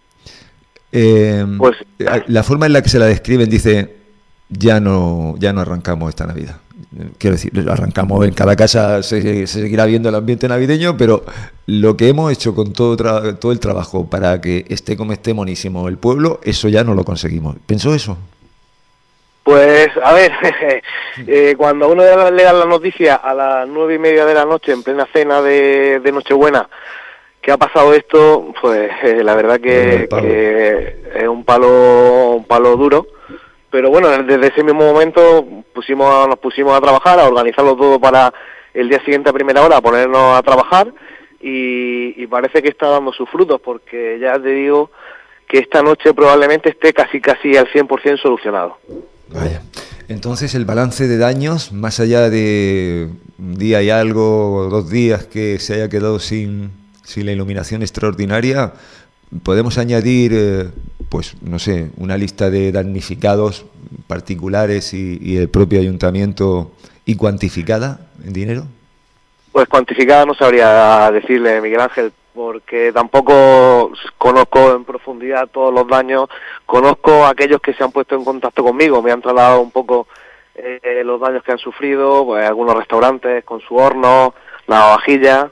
Speaker 17: pues
Speaker 3: la forma en la que se la describen dice, ya no arrancamos esta Navidad. Quiero decir, arrancamos en cada casa, se seguirá viendo el ambiente navideño, pero lo que hemos hecho con todo el trabajo para que esté como esté monísimo el pueblo, eso ya no lo conseguimos. ¿Pensó eso?
Speaker 17: Pues, a ver, cuando uno le da la noticia a las 9:30 de la noche, en plena cena de Nochebuena, que ha pasado esto, pues la verdad que es un palo duro. Pero bueno, desde ese mismo momento nos pusimos a trabajar, a organizarlo todo para el día siguiente a primera hora, a ponernos a trabajar y parece que está dando sus frutos, porque ya te digo que esta noche probablemente esté casi al 100% solucionado.
Speaker 3: Vaya. Entonces, el balance de daños, más allá de un día y algo, 2 días que se haya quedado sin la iluminación extraordinaria, podemos añadir, pues no sé, una lista de damnificados particulares y el propio ayuntamiento, y cuantificada en dinero.
Speaker 17: Pues cuantificada no sabría decirle, Miguel Ángel, porque tampoco conozco en profundidad todos los daños. Conozco a aquellos que se han puesto en contacto conmigo, me han trasladado un poco los daños que han sufrido, pues algunos restaurantes con su horno, lavavajillas,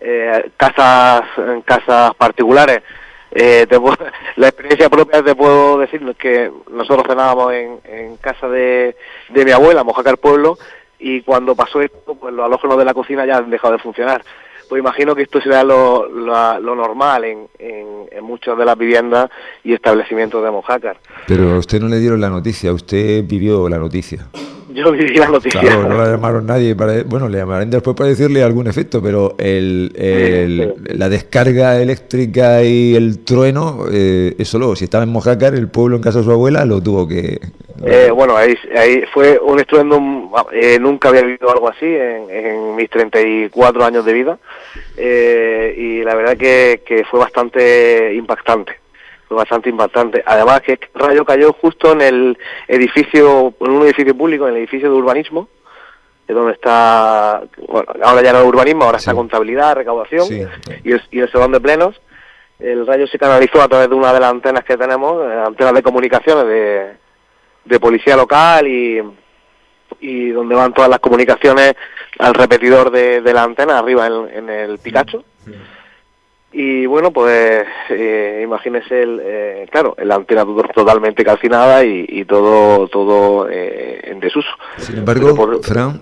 Speaker 17: casas particulares. La experiencia propia te puedo decir que nosotros cenábamos en casa de mi abuela, Mojácar Pueblo, y cuando pasó esto, pues los halógenos de la cocina ya han dejado de funcionar. Pues imagino que esto será lo normal en muchas de las viviendas y establecimientos de Mojácar.
Speaker 3: Pero a usted no le dieron la noticia, usted vivió la noticia.
Speaker 17: Yo viví la noticia.
Speaker 3: Claro, no la llamaron nadie. Bueno, le llamarán después para decirle algún efecto, pero la descarga eléctrica y el trueno, eso luego, si estaba en Mojácar, el pueblo en casa de su abuela, lo tuvo que...
Speaker 17: Bueno, ahí fue un estruendo, nunca había vivido algo así en mis 34 años de vida, y la verdad que fue bastante impactante. Además que el rayo cayó justo en un edificio público, en el edificio de urbanismo, donde está, bueno, ahora ya no es urbanismo, ahora está contabilidad, recaudación, y el salón de plenos. El rayo se canalizó a través de una de las antenas que tenemos, antenas de comunicaciones de policía local, y donde van todas las comunicaciones al repetidor de la antena arriba en el Picacho. Y bueno, pues imagínese claro, la antena totalmente calcinada y todo en desuso.
Speaker 3: Sin embargo, Fran,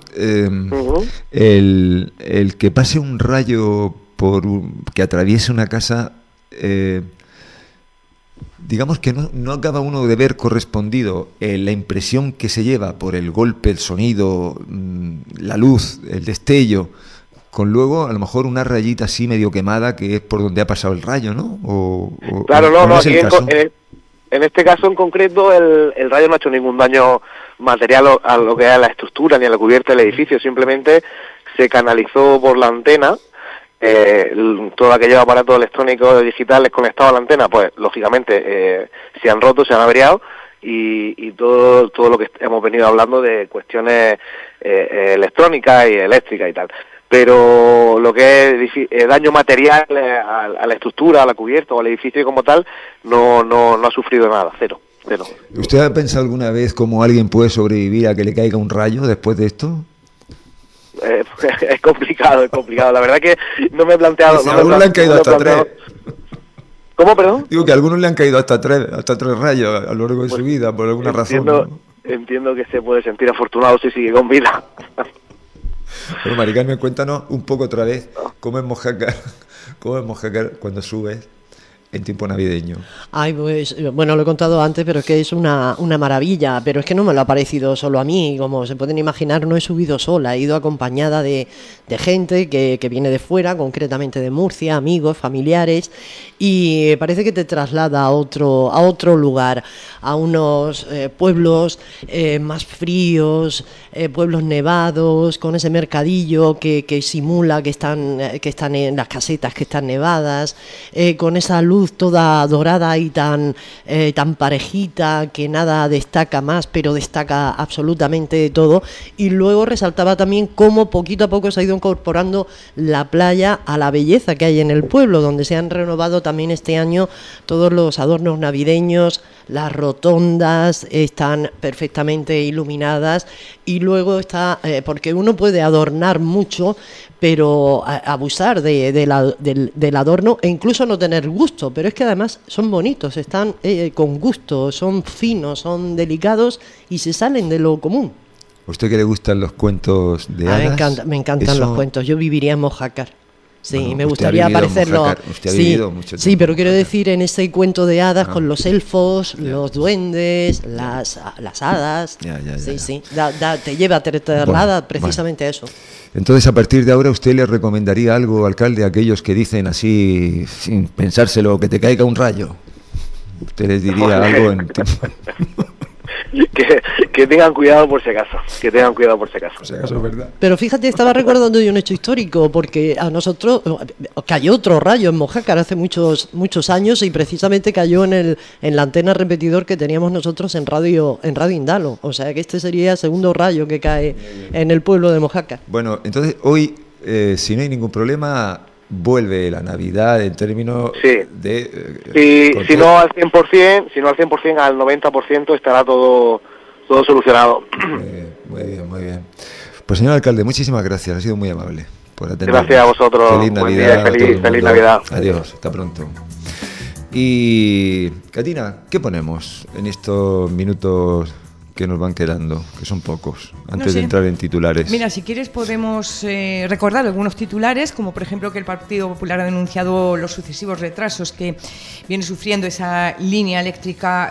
Speaker 3: el que pase un rayo que atraviese una casa, digamos que no acaba uno de ver correspondido la impresión que se lleva por el golpe, el sonido, la luz, el destello, con luego a lo mejor una rayita así medio quemada que es por donde ha pasado el rayo, ¿no?
Speaker 17: Claro, no, aquí en este caso en concreto el rayo no ha hecho ningún daño material a lo que es la estructura ni a la cubierta del edificio, simplemente se canalizó por la antena. Todo aquellos aparatos electrónicos digitales conectados a la antena, pues lógicamente se han roto, se han averiado, y todo lo que hemos venido hablando de cuestiones electrónicas y eléctricas y tal. Pero lo que es daño material a la estructura, a la cubierta o al edificio como tal, no ha sufrido nada, cero.
Speaker 3: ¿Usted ha pensado alguna vez cómo alguien puede sobrevivir a que le caiga un rayo después de esto?
Speaker 17: Es complicado. La verdad que no me he planteado...
Speaker 3: A algunos le han caído hasta 3.
Speaker 17: ¿Cómo, perdón?
Speaker 3: Digo que a algunos le han caído hasta tres rayos a lo largo de su vida, por alguna razón, ¿no?
Speaker 17: Entiendo que se puede sentir afortunado si sigue con vida.
Speaker 3: Bueno, Mari Carmen, cuéntanos un poco otra vez cómo es Mojácar cuando subes en tiempo navideño.
Speaker 5: Ay, pues, bueno, lo he contado antes, pero es que es una maravilla, pero es que no me lo ha parecido solo a mí, como se pueden imaginar, no he subido sola, he ido acompañada de gente que viene de fuera, concretamente de Murcia, amigos, familiares, y parece que te traslada a otro lugar, a unos pueblos más fríos, pueblos nevados, con ese mercadillo que simula que están en las casetas que están nevadas, con esa luz toda dorada y tan parejita que nada destaca más, pero destaca absolutamente todo. Y luego resaltaba también cómo poquito a poco se ha ido incorporando la playa a la belleza que hay en el pueblo, donde se han renovado también este año todos los adornos navideños, las rotondas están perfectamente iluminadas, y luego está, porque uno puede adornar mucho, pero abusar del adorno e incluso no tener gusto, pero es que además son bonitos, están con gusto, son finos, son delicados y se salen de lo común.
Speaker 3: ¿A usted que le gustan los cuentos de hadas?
Speaker 5: Me encantan los cuentos, yo viviría en Mojácar. Sí, bueno, me gustaría parecerlo. Sí, pero quiero decir, en ese cuento de hadas con los elfos, los duendes, las hadas. Sí, te lleva, te traslada precisamente a eso.
Speaker 3: Entonces, a partir de ahora, ¿usted le recomendaría algo, alcalde, a aquellos que dicen así, sin pensárselo, que te caiga un rayo? ¿Usted les diría algo en tiempo?
Speaker 17: que tengan cuidado por si acaso, que tengan cuidado por si acaso.
Speaker 3: Por si acaso es verdad.
Speaker 5: Pero fíjate, estaba recordando yo un hecho histórico, porque a nosotros cayó otro rayo en Mojácar hace muchos años y precisamente cayó en la antena repetidor que teníamos nosotros en Radio Indalo. O sea que este sería el segundo rayo que cae en el pueblo de Mojácar.
Speaker 3: Bueno, entonces hoy, si no hay ningún problema, vuelve la Navidad en términos de...
Speaker 17: si no al 100%, al 90% estará todo solucionado.
Speaker 3: Muy bien. Pues señor alcalde, muchísimas gracias, ha sido muy amable por atender.
Speaker 17: Gracias a vosotros.
Speaker 3: Feliz Navidad.
Speaker 17: Feliz Navidad.
Speaker 3: Adiós, hasta pronto. Y Katina, ¿qué ponemos en estos minutos que nos van quedando, que son pocos, antes de entrar en titulares?
Speaker 6: Mira, si quieres podemos recordar algunos titulares, como por ejemplo que el Partido Popular ha denunciado los sucesivos retrasos que viene sufriendo esa línea eléctrica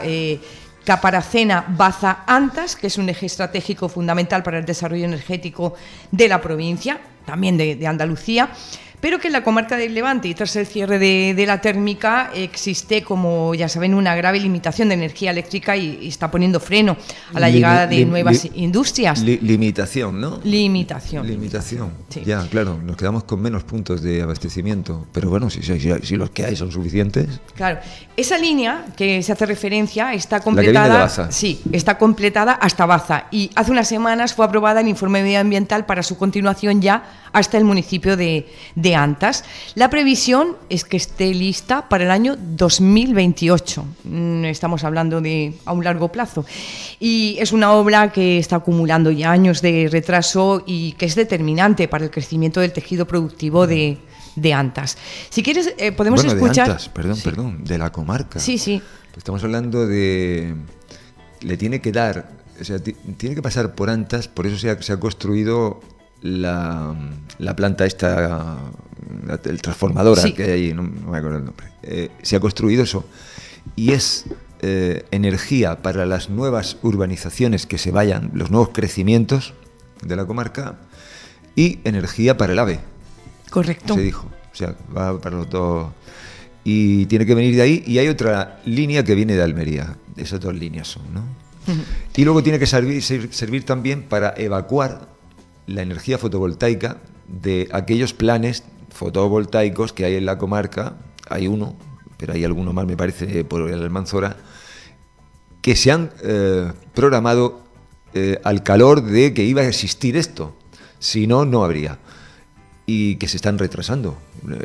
Speaker 6: Caparacena-Baza-Antas, que es un eje estratégico fundamental para el desarrollo energético de la provincia, también de Andalucía, pero que en la comarca del Levante y tras el cierre de la térmica existe, como ya saben, una grave limitación de energía eléctrica y está poniendo freno a la llegada de nuevas industrias.
Speaker 3: Limitación, ¿no?
Speaker 6: Limitación.
Speaker 3: Sí. Ya, claro, nos quedamos con menos puntos de abastecimiento, pero bueno, si los que hay son suficientes.
Speaker 6: Claro, esa línea que se hace referencia está completada.
Speaker 3: La que viene de Baza.
Speaker 6: Sí, está completada hasta Baza y hace unas semanas fue aprobada el informe medioambiental para su continuación ya hasta el municipio de Antas. La previsión es que esté lista para el año 2028. Estamos hablando a un largo plazo. Y es una obra que está acumulando ya años de retraso y que es determinante para el crecimiento del tejido productivo de Antas. Si quieres, podemos escuchar...
Speaker 3: De Antas, perdón, de la comarca.
Speaker 6: Sí.
Speaker 3: Estamos hablando de... Le tiene que dar... O sea, tiene que pasar por Antas, por eso se ha construido la planta esta, el transformadora que hay ahí, no me acuerdo el nombre. Se ha construido eso y es energía para las nuevas urbanizaciones que se vayan, los nuevos crecimientos de la comarca y energía para el AVE.
Speaker 6: Correcto.
Speaker 3: Se dijo, o sea, va para los dos y tiene que venir de ahí y hay otra línea que viene de Almería, esas dos líneas son, ¿no? Uh-huh. Y luego tiene que servir también para evacuar la energía fotovoltaica de aquellos planes fotovoltaicos que hay en la comarca. Hay uno, pero hay alguno más, me parece, por el Almanzora, que se han programado al calor de que iba a existir esto. Si no, no habría. Y que se están retrasando.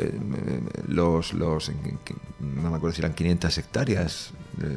Speaker 3: No me acuerdo si eran 500 hectáreas,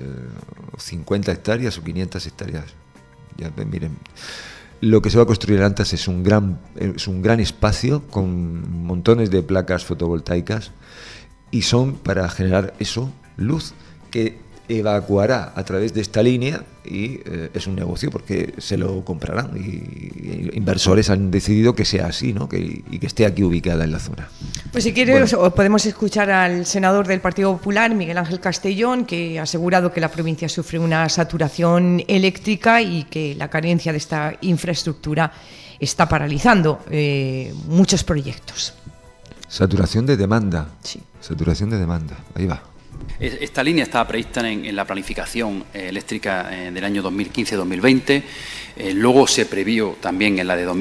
Speaker 3: 50 hectáreas o 500 hectáreas. Ya miren. Lo que se va a construir en Antas es un gran espacio con montones de placas fotovoltaicas y son para generar luz que evacuará a través de esta línea y es un negocio porque se lo comprarán y inversores han decidido que sea así, ¿no? y que esté aquí ubicada en la zona.
Speaker 6: Pues si quieres podemos escuchar al senador del Partido Popular, Miguel Ángel Castellón, que ha asegurado que la provincia sufre una saturación eléctrica y que la carencia de esta infraestructura está paralizando muchos proyectos.
Speaker 3: Saturación de demanda.
Speaker 6: Sí.
Speaker 3: Saturación de demanda. Ahí va.
Speaker 18: Esta línea estaba prevista en la planificación eléctrica del año 2015-2020, luego se previó también en la de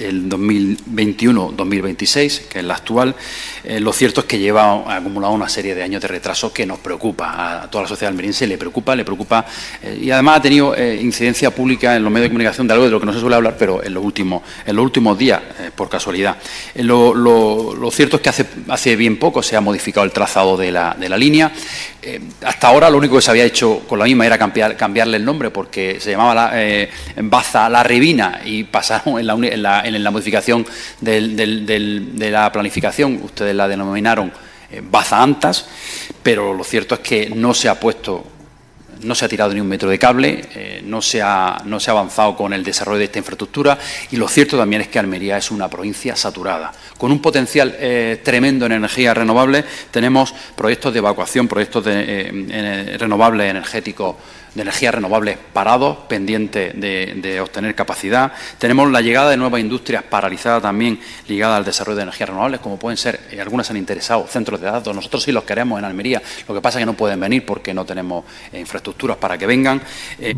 Speaker 18: 2021-2026, que es la actual. Lo cierto es que lleva acumulado una serie de años de retraso que nos preocupa, a toda la sociedad almeriense le preocupa y además ha tenido incidencia pública en los medios de comunicación de algo de lo que no se suele hablar, pero en los últimos días, por casualidad. Lo cierto es que hace bien poco se ha modificado el trazado de la línea. Hasta ahora lo único que se había hecho con la misma era cambiarle el nombre, porque se llamaba Baza La Ribina y pasaron en la modificación de la planificación, ustedes la denominaron Baza Antas, pero lo cierto es que no se ha tirado ni un metro de cable, no se ha avanzado con el desarrollo de esta infraestructura y lo cierto también es que Almería es una provincia saturada. Con un potencial tremendo en energías renovables, tenemos proyectos de evacuación, proyectos de renovables energéticos, de energías renovables parados, pendientes de obtener capacidad. Tenemos la llegada de nuevas industrias paralizadas también ligadas al desarrollo de energías renovables, como pueden ser, algunas han interesado, centros de datos. Nosotros sí los queremos en Almería, lo que pasa es que no pueden venir porque no tenemos infraestructura infraestructuras para que vengan el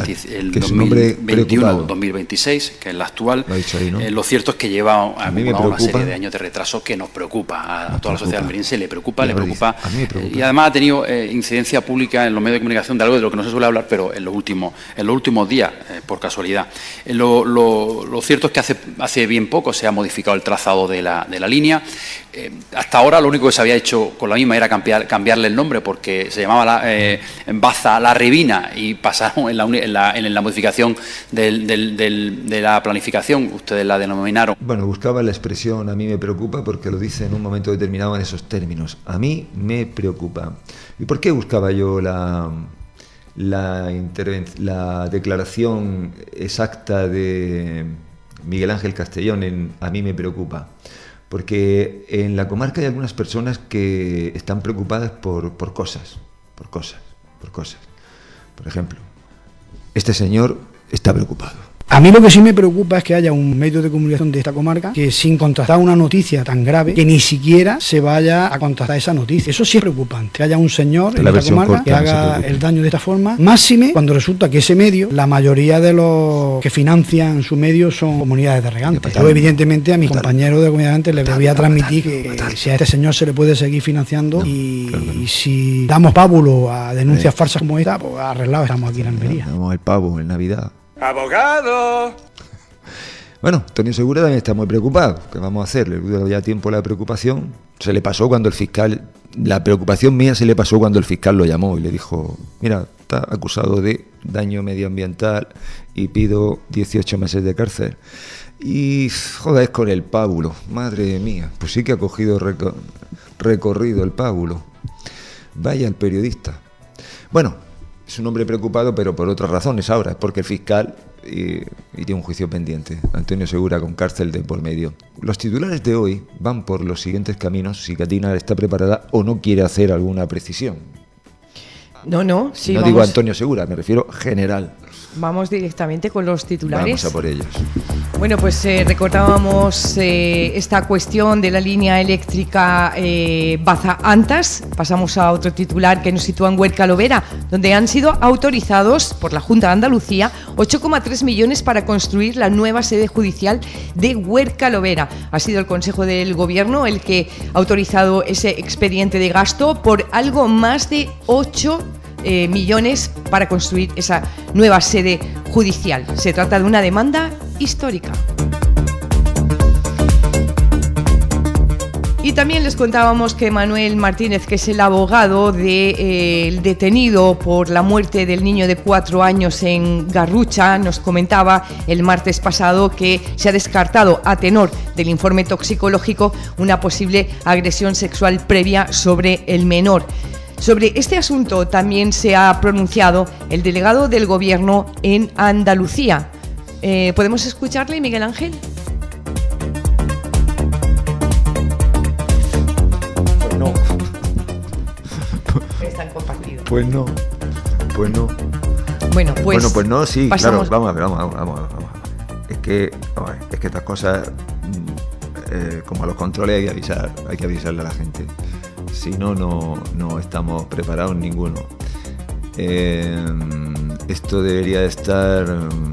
Speaker 18: 2021-2026, que es la actual. Lo cierto es que lleva una serie de años de retraso que nos preocupa a toda la sociedad almeriense, le preocupa. Y además ha tenido incidencia pública en los medios de comunicación de algo de lo que no se suele hablar, pero en los últimos días, por casualidad. Lo cierto es que hace bien poco se ha modificado el trazado de la línea. Hasta ahora lo único que se había hecho con la misma era cambiarle el nombre, porque se llamaba Baza La Ribina y pasaron en la modificación de la planificación, ustedes la denominaron.
Speaker 3: Bueno, buscaba la expresión "a mí me preocupa" porque lo dice en un momento determinado en esos términos. A mí me preocupa. ¿Y por qué buscaba yo la declaración exacta de Miguel Ángel Castellón en "a mí me preocupa"? Porque en la comarca hay algunas personas que están preocupadas por cosas. Por ejemplo, este señor está preocupado.
Speaker 19: A mí lo que sí me preocupa es que haya un medio de comunicación de esta comarca que, sin contrastar una noticia tan grave, que ni siquiera se vaya a contrastar esa noticia. Eso sí es preocupante, que haya un señor en esta comarca que haga el daño de esta forma, máxime cuando resulta que ese medio, la mayoría de los que financian su medio son comunidades de regantes. Yo, evidentemente, a mis compañeros de comunidad de regantes les voy a transmitir que si a este señor se le puede seguir financiando y si damos pábulo a denuncias falsas como esta, pues arreglados estamos aquí en Almería.
Speaker 3: Damos el pavo en Navidad.
Speaker 20: ¡Abogado!
Speaker 3: Bueno, Antonio Segura también está muy preocupado. ¿Qué vamos a hacer? Le dura ya tiempo la preocupación. Se le pasó cuando el fiscal... La preocupación mía se le pasó cuando el fiscal lo llamó y le dijo: mira, está acusado de daño medioambiental y pido 18 meses de cárcel. Y joder, es con el pábulo. Madre mía, pues sí que ha cogido recorrido el pábulo. Vaya el periodista. Bueno, es un hombre preocupado, pero por otras razones ahora, porque el fiscal y tiene un juicio pendiente. Antonio Segura con cárcel de por medio. Los titulares de hoy van por los siguientes caminos, si Catina está preparada o no quiere hacer alguna precisión.
Speaker 6: Sí,
Speaker 3: no digo Antonio Segura, me refiero general.
Speaker 6: Vamos directamente con los titulares.
Speaker 3: Vamos a por ellos.
Speaker 6: Bueno, pues recordábamos esta cuestión de la línea eléctrica Baza-Antas. Pasamos a otro titular que nos sitúa en Huerca-Lovera, donde han sido autorizados por la Junta de Andalucía 8,3 millones para construir la nueva sede judicial de Huerca-Lovera. Ha sido el Consejo del Gobierno el que ha autorizado ese expediente de gasto por algo más de 8 millones para construir esa nueva sede judicial. Se trata de una demanda histórica. Y también les contábamos que Manuel Martínez, que es el abogado del detenido por la muerte del niño de 4 años en Garrucha, nos comentaba el martes pasado que se ha descartado, a tenor del informe toxicológico, una posible agresión sexual previa sobre el menor. Sobre este asunto también se ha pronunciado el delegado del Gobierno en Andalucía. ¿Podemos escucharle, Miguel Ángel?
Speaker 3: Pues no.
Speaker 6: Están compartidos.
Speaker 3: Pues no.
Speaker 6: Bueno,
Speaker 3: pues no, sí,
Speaker 6: pasamos.
Speaker 3: Claro, vamos. Es que estas cosas, como a los controles, hay que avisarle a la gente. Si no estamos preparados ninguno. Esto debería de estar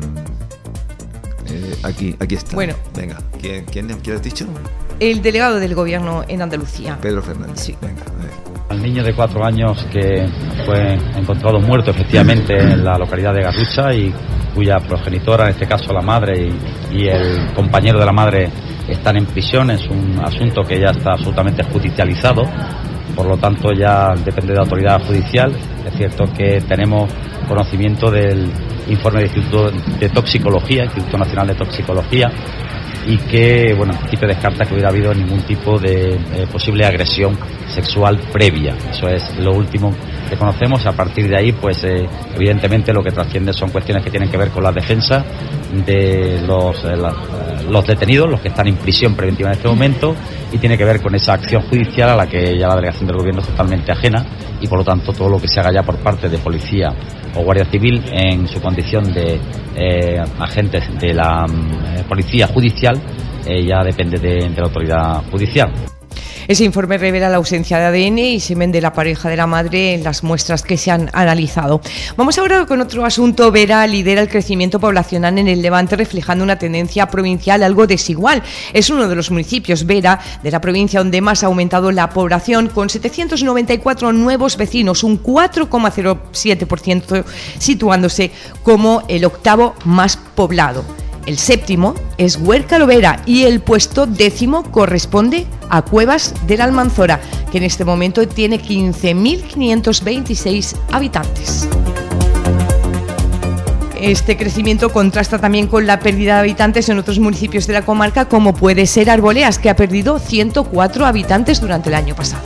Speaker 3: aquí está.
Speaker 6: Bueno,
Speaker 3: venga, ¿quién has dicho?
Speaker 6: El delegado del Gobierno en Andalucía.
Speaker 3: Pedro Fernández.
Speaker 6: Sí.
Speaker 3: Venga, a ver.
Speaker 21: Al niño de 4 años que fue encontrado muerto efectivamente en la localidad de Garrucha y cuya progenitora, en este caso la madre y el compañero de la madre, están en prisión. Es un asunto que ya está absolutamente judicializado, por lo tanto ya depende de la autoridad judicial. Es cierto que tenemos conocimiento del informe del Instituto de Toxicología, Instituto Nacional de Toxicología, y que, bueno, en principio descarta que hubiera habido ningún tipo de posible agresión sexual previa. Eso es lo último que conocemos. A partir de ahí, pues evidentemente lo que trasciende son cuestiones que tienen que ver con la defensa de los detenidos, los que están en prisión preventiva en este momento, y tiene que ver con esa acción judicial a la que ya la delegación del Gobierno es totalmente ajena, y por lo tanto todo lo que se haga ya por parte de policía o Guardia Civil en su condición de agentes de la policía judicial ya depende de la autoridad judicial.
Speaker 6: Ese informe revela la ausencia de ADN y semen de la pareja de la madre en las muestras que se han analizado. Vamos ahora con otro asunto. Vera lidera el crecimiento poblacional en el Levante, reflejando una tendencia provincial algo desigual. Es uno de los municipios, Vera, de la provincia donde más ha aumentado la población, con 794 nuevos vecinos, un 4,07%, situándose como el octavo más poblado. El séptimo es Huerca Lovera y el puesto 10º corresponde a Cuevas de la Almanzora, que en este momento tiene 15.526 habitantes. Este crecimiento contrasta también con la pérdida de habitantes en otros municipios de la comarca, como puede ser Arboleas, que ha perdido 104 habitantes durante el año pasado.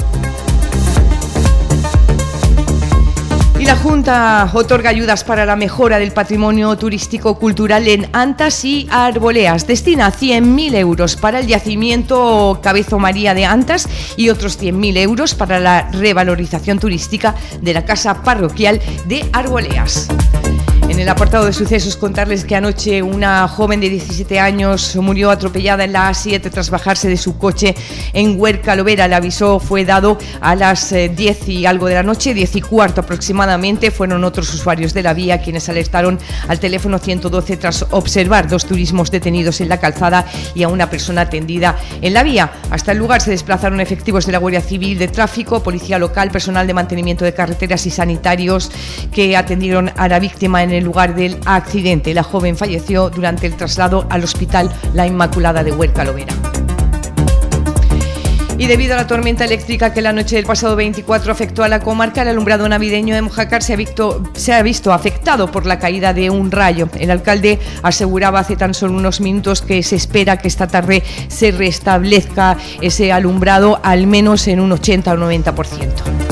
Speaker 6: Y la Junta otorga ayudas para la mejora del patrimonio turístico-cultural en Antas y Arboleas. Destina 100.000 euros para el yacimiento Cabezo María de Antas y otros 100.000 euros para la revalorización turística de la casa parroquial de Arboleas. En el apartado de sucesos, contarles que anoche una joven de 17 años murió atropellada en la A7 tras bajarse de su coche en Huerca Lovera. El aviso fue dado a las 10 y algo de la noche, 10:15 aproximadamente. Fueron otros usuarios de la vía quienes alertaron al teléfono 112 tras observar 2 turismos detenidos en la calzada y a una persona atendida en la vía. Hasta el lugar se desplazaron efectivos de la Guardia Civil de Tráfico, Policía Local, personal de mantenimiento de carreteras y sanitarios que atendieron a la víctima en el lugar del accidente. La joven falleció durante el traslado al Hospital La Inmaculada de Huerca Lovera. Y debido a la tormenta eléctrica que la noche del pasado 24 afectó a la comarca, el alumbrado navideño de Mojácar se ha visto afectado por la caída de un rayo. El alcalde aseguraba hace tan solo unos minutos que se espera que esta tarde se restablezca ese alumbrado al menos en un 80 o 90%.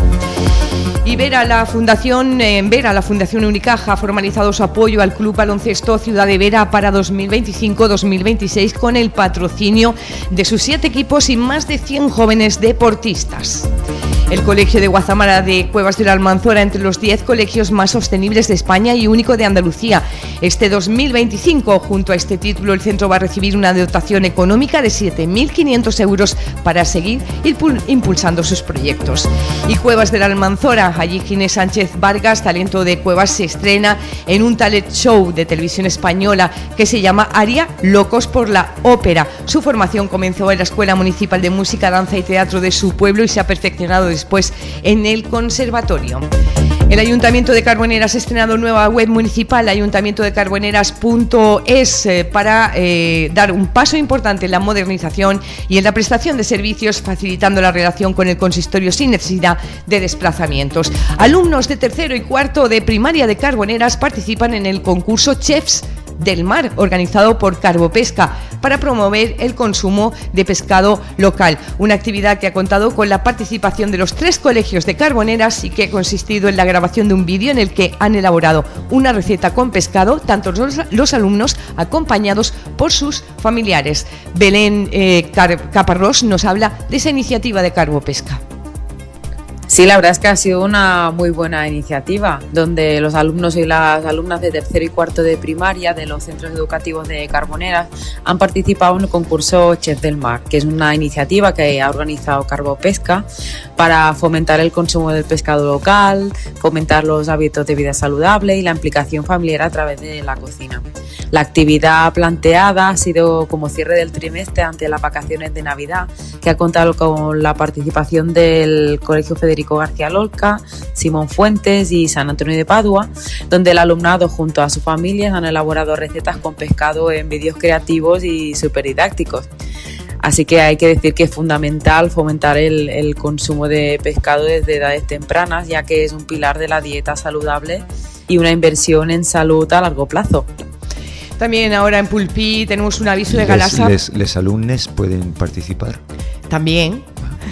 Speaker 6: Y la Fundación Unicaja ha formalizado su apoyo al Club Baloncesto Ciudad de Vera para 2025-2026 con el patrocinio de sus 7 equipos y más de 100 jóvenes deportistas. El Colegio de Guazamara de Cuevas de la Almanzora, entre los 10 colegios más sostenibles de España y único de Andalucía. Este 2025, junto a este título, el centro va a recibir una dotación económica de 7.500 euros para seguir impulsando sus proyectos. Y Cuevas de la Almanzora, allí Ginés Sánchez Vargas, talento de Cuevas, se estrena en un talent show de televisión española que se llama Aria Locos por la Ópera. Su formación comenzó en la Escuela Municipal de Música, Danza y Teatro de su pueblo y se ha perfeccionado después en el conservatorio. El Ayuntamiento de Carboneras ha estrenado nueva web municipal, ayuntamientodecarboneras.es, para dar un paso importante en la modernización y en la prestación de servicios, facilitando la relación con el consistorio sin necesidad de desplazamientos. Alumnos de 3º y 4º de primaria de Carboneras participan en el concurso Chefs del Mar, organizado por Carbopesca, para promover el consumo de pescado local. Una actividad que ha contado con la participación de los 3 colegios de Carboneras y que ha consistido en la grabación de un vídeo en el que han elaborado una receta con pescado, tanto los alumnos acompañados por sus familiares. Belén Caparrós nos habla de esa iniciativa de Carbopesca.
Speaker 20: Sí, la verdad es que ha sido una muy buena iniciativa, donde los alumnos y las alumnas de 3º y 4º de primaria de los centros educativos de Carboneras han participado en el concurso Chef del Mar, que es una iniciativa que ha organizado Carbopesca para fomentar el consumo del pescado local, fomentar los hábitos de vida saludable y la implicación familiar a través de la cocina. La actividad planteada ha sido como cierre del trimestre ante las vacaciones de Navidad, que ha contado con la participación del Colegio Federico García Lorca, Simón Fuentes y San Antonio de Padua, donde el alumnado junto a sus familias han elaborado recetas con pescado en vídeos creativos y súper didácticos. Así que hay que decir que es fundamental fomentar el consumo de pescado desde edades tempranas, ya que es un pilar de la dieta saludable y una inversión en salud a largo plazo.
Speaker 6: También ahora en Pulpí tenemos un aviso de Galasa.
Speaker 3: ¿Les alumnos pueden participar?
Speaker 6: También.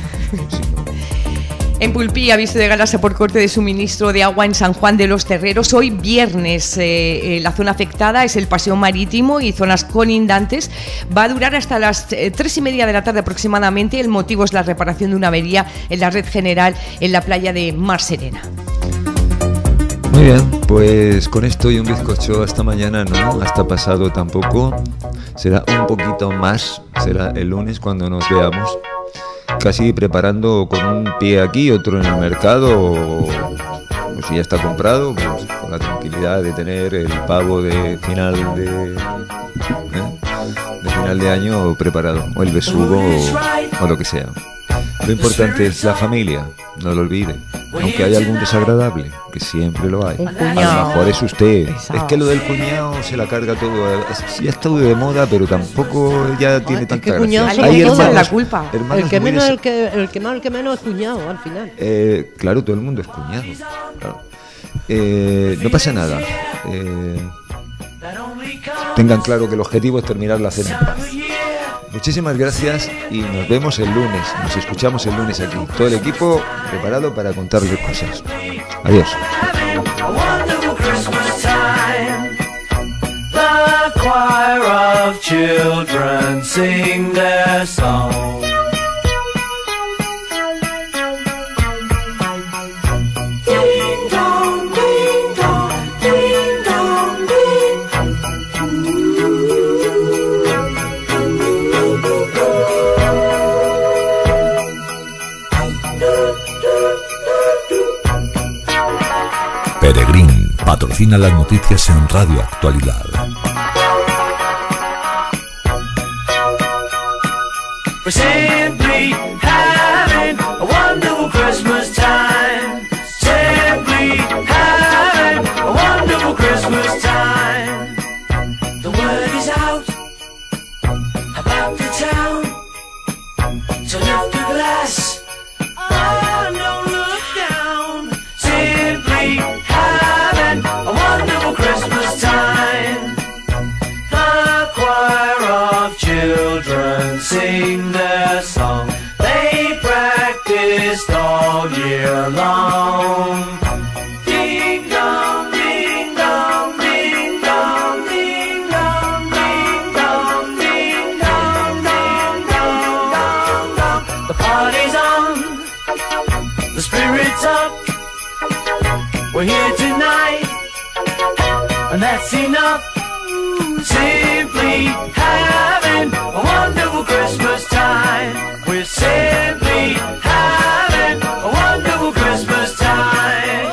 Speaker 6: En Pulpí, aviso de Galasa por corte de suministro de agua en San Juan de los Terreros. Hoy viernes, la zona afectada es el Paseo Marítimo y zonas colindantes. Va a durar hasta las 3:30 de la tarde aproximadamente. El motivo es la reparación de una avería en la red general en la playa de Mar Serena.
Speaker 3: Muy bien, pues con esto y un bizcocho hasta mañana, ¿no? Hasta pasado tampoco. Será un poquito más, será el lunes cuando nos veamos. casi preparando con un pie aquí, otro en el mercado, o si ya está comprado, pues con la tranquilidad de tener el pavo de final de año preparado, o el besugo, o lo que sea. Lo importante es la familia, no lo olvide. Aunque haya algún desagradable, que siempre lo hay. A lo mejor es usted. Es que lo del cuñado se la carga todo. Ya está de moda, pero tampoco ya tiene tanta gracia.
Speaker 5: Hay hermanos, la culpa. El que más, el que menos es cuñado al final.
Speaker 3: Claro, todo el mundo es cuñado. Claro. No pasa nada. Tengan claro que el objetivo es terminar la cena en paz. Muchísimas gracias y nos vemos el lunes. Nos escuchamos el lunes aquí. Todo el equipo preparado para contarles cosas. Adiós.
Speaker 2: Peregrín patrocina las noticias en Radio Actualidad.
Speaker 4: We're simply having a wonderful Christmas time. Simply having a wonderful Christmas time. The word is out about the town, so lift the glass. Oh, no, look down. Simply having a wonderful Christmas time. The choir of children sing their song. They practiced all year long. Ding dong, ding dong, ding dong, ding dong, ding dong, ding dong, dong, dong, dong, dong. The party's on, the spirit's up. We're here tonight, and that's enough. Simply having a wonderful Christmas time. We're simply having a wonderful Christmas time.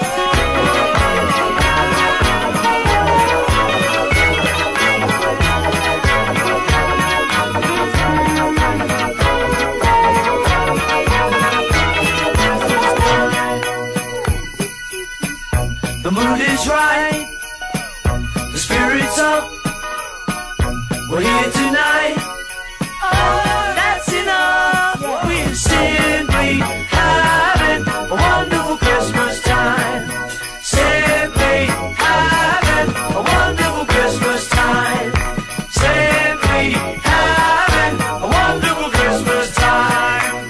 Speaker 4: The mood is right, the spirit's up. We're here tonight. Oh, that's enough. We're simply having a wonderful Christmas time. Simply having a wonderful Christmas time. Simply having a wonderful Christmas time.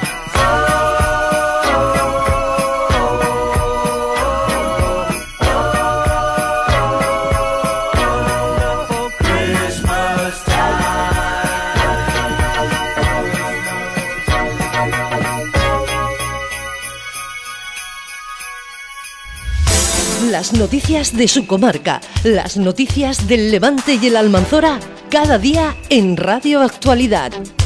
Speaker 1: Las noticias de su comarca, las noticias del Levante y el Almanzora, cada día en Radio Actualidad.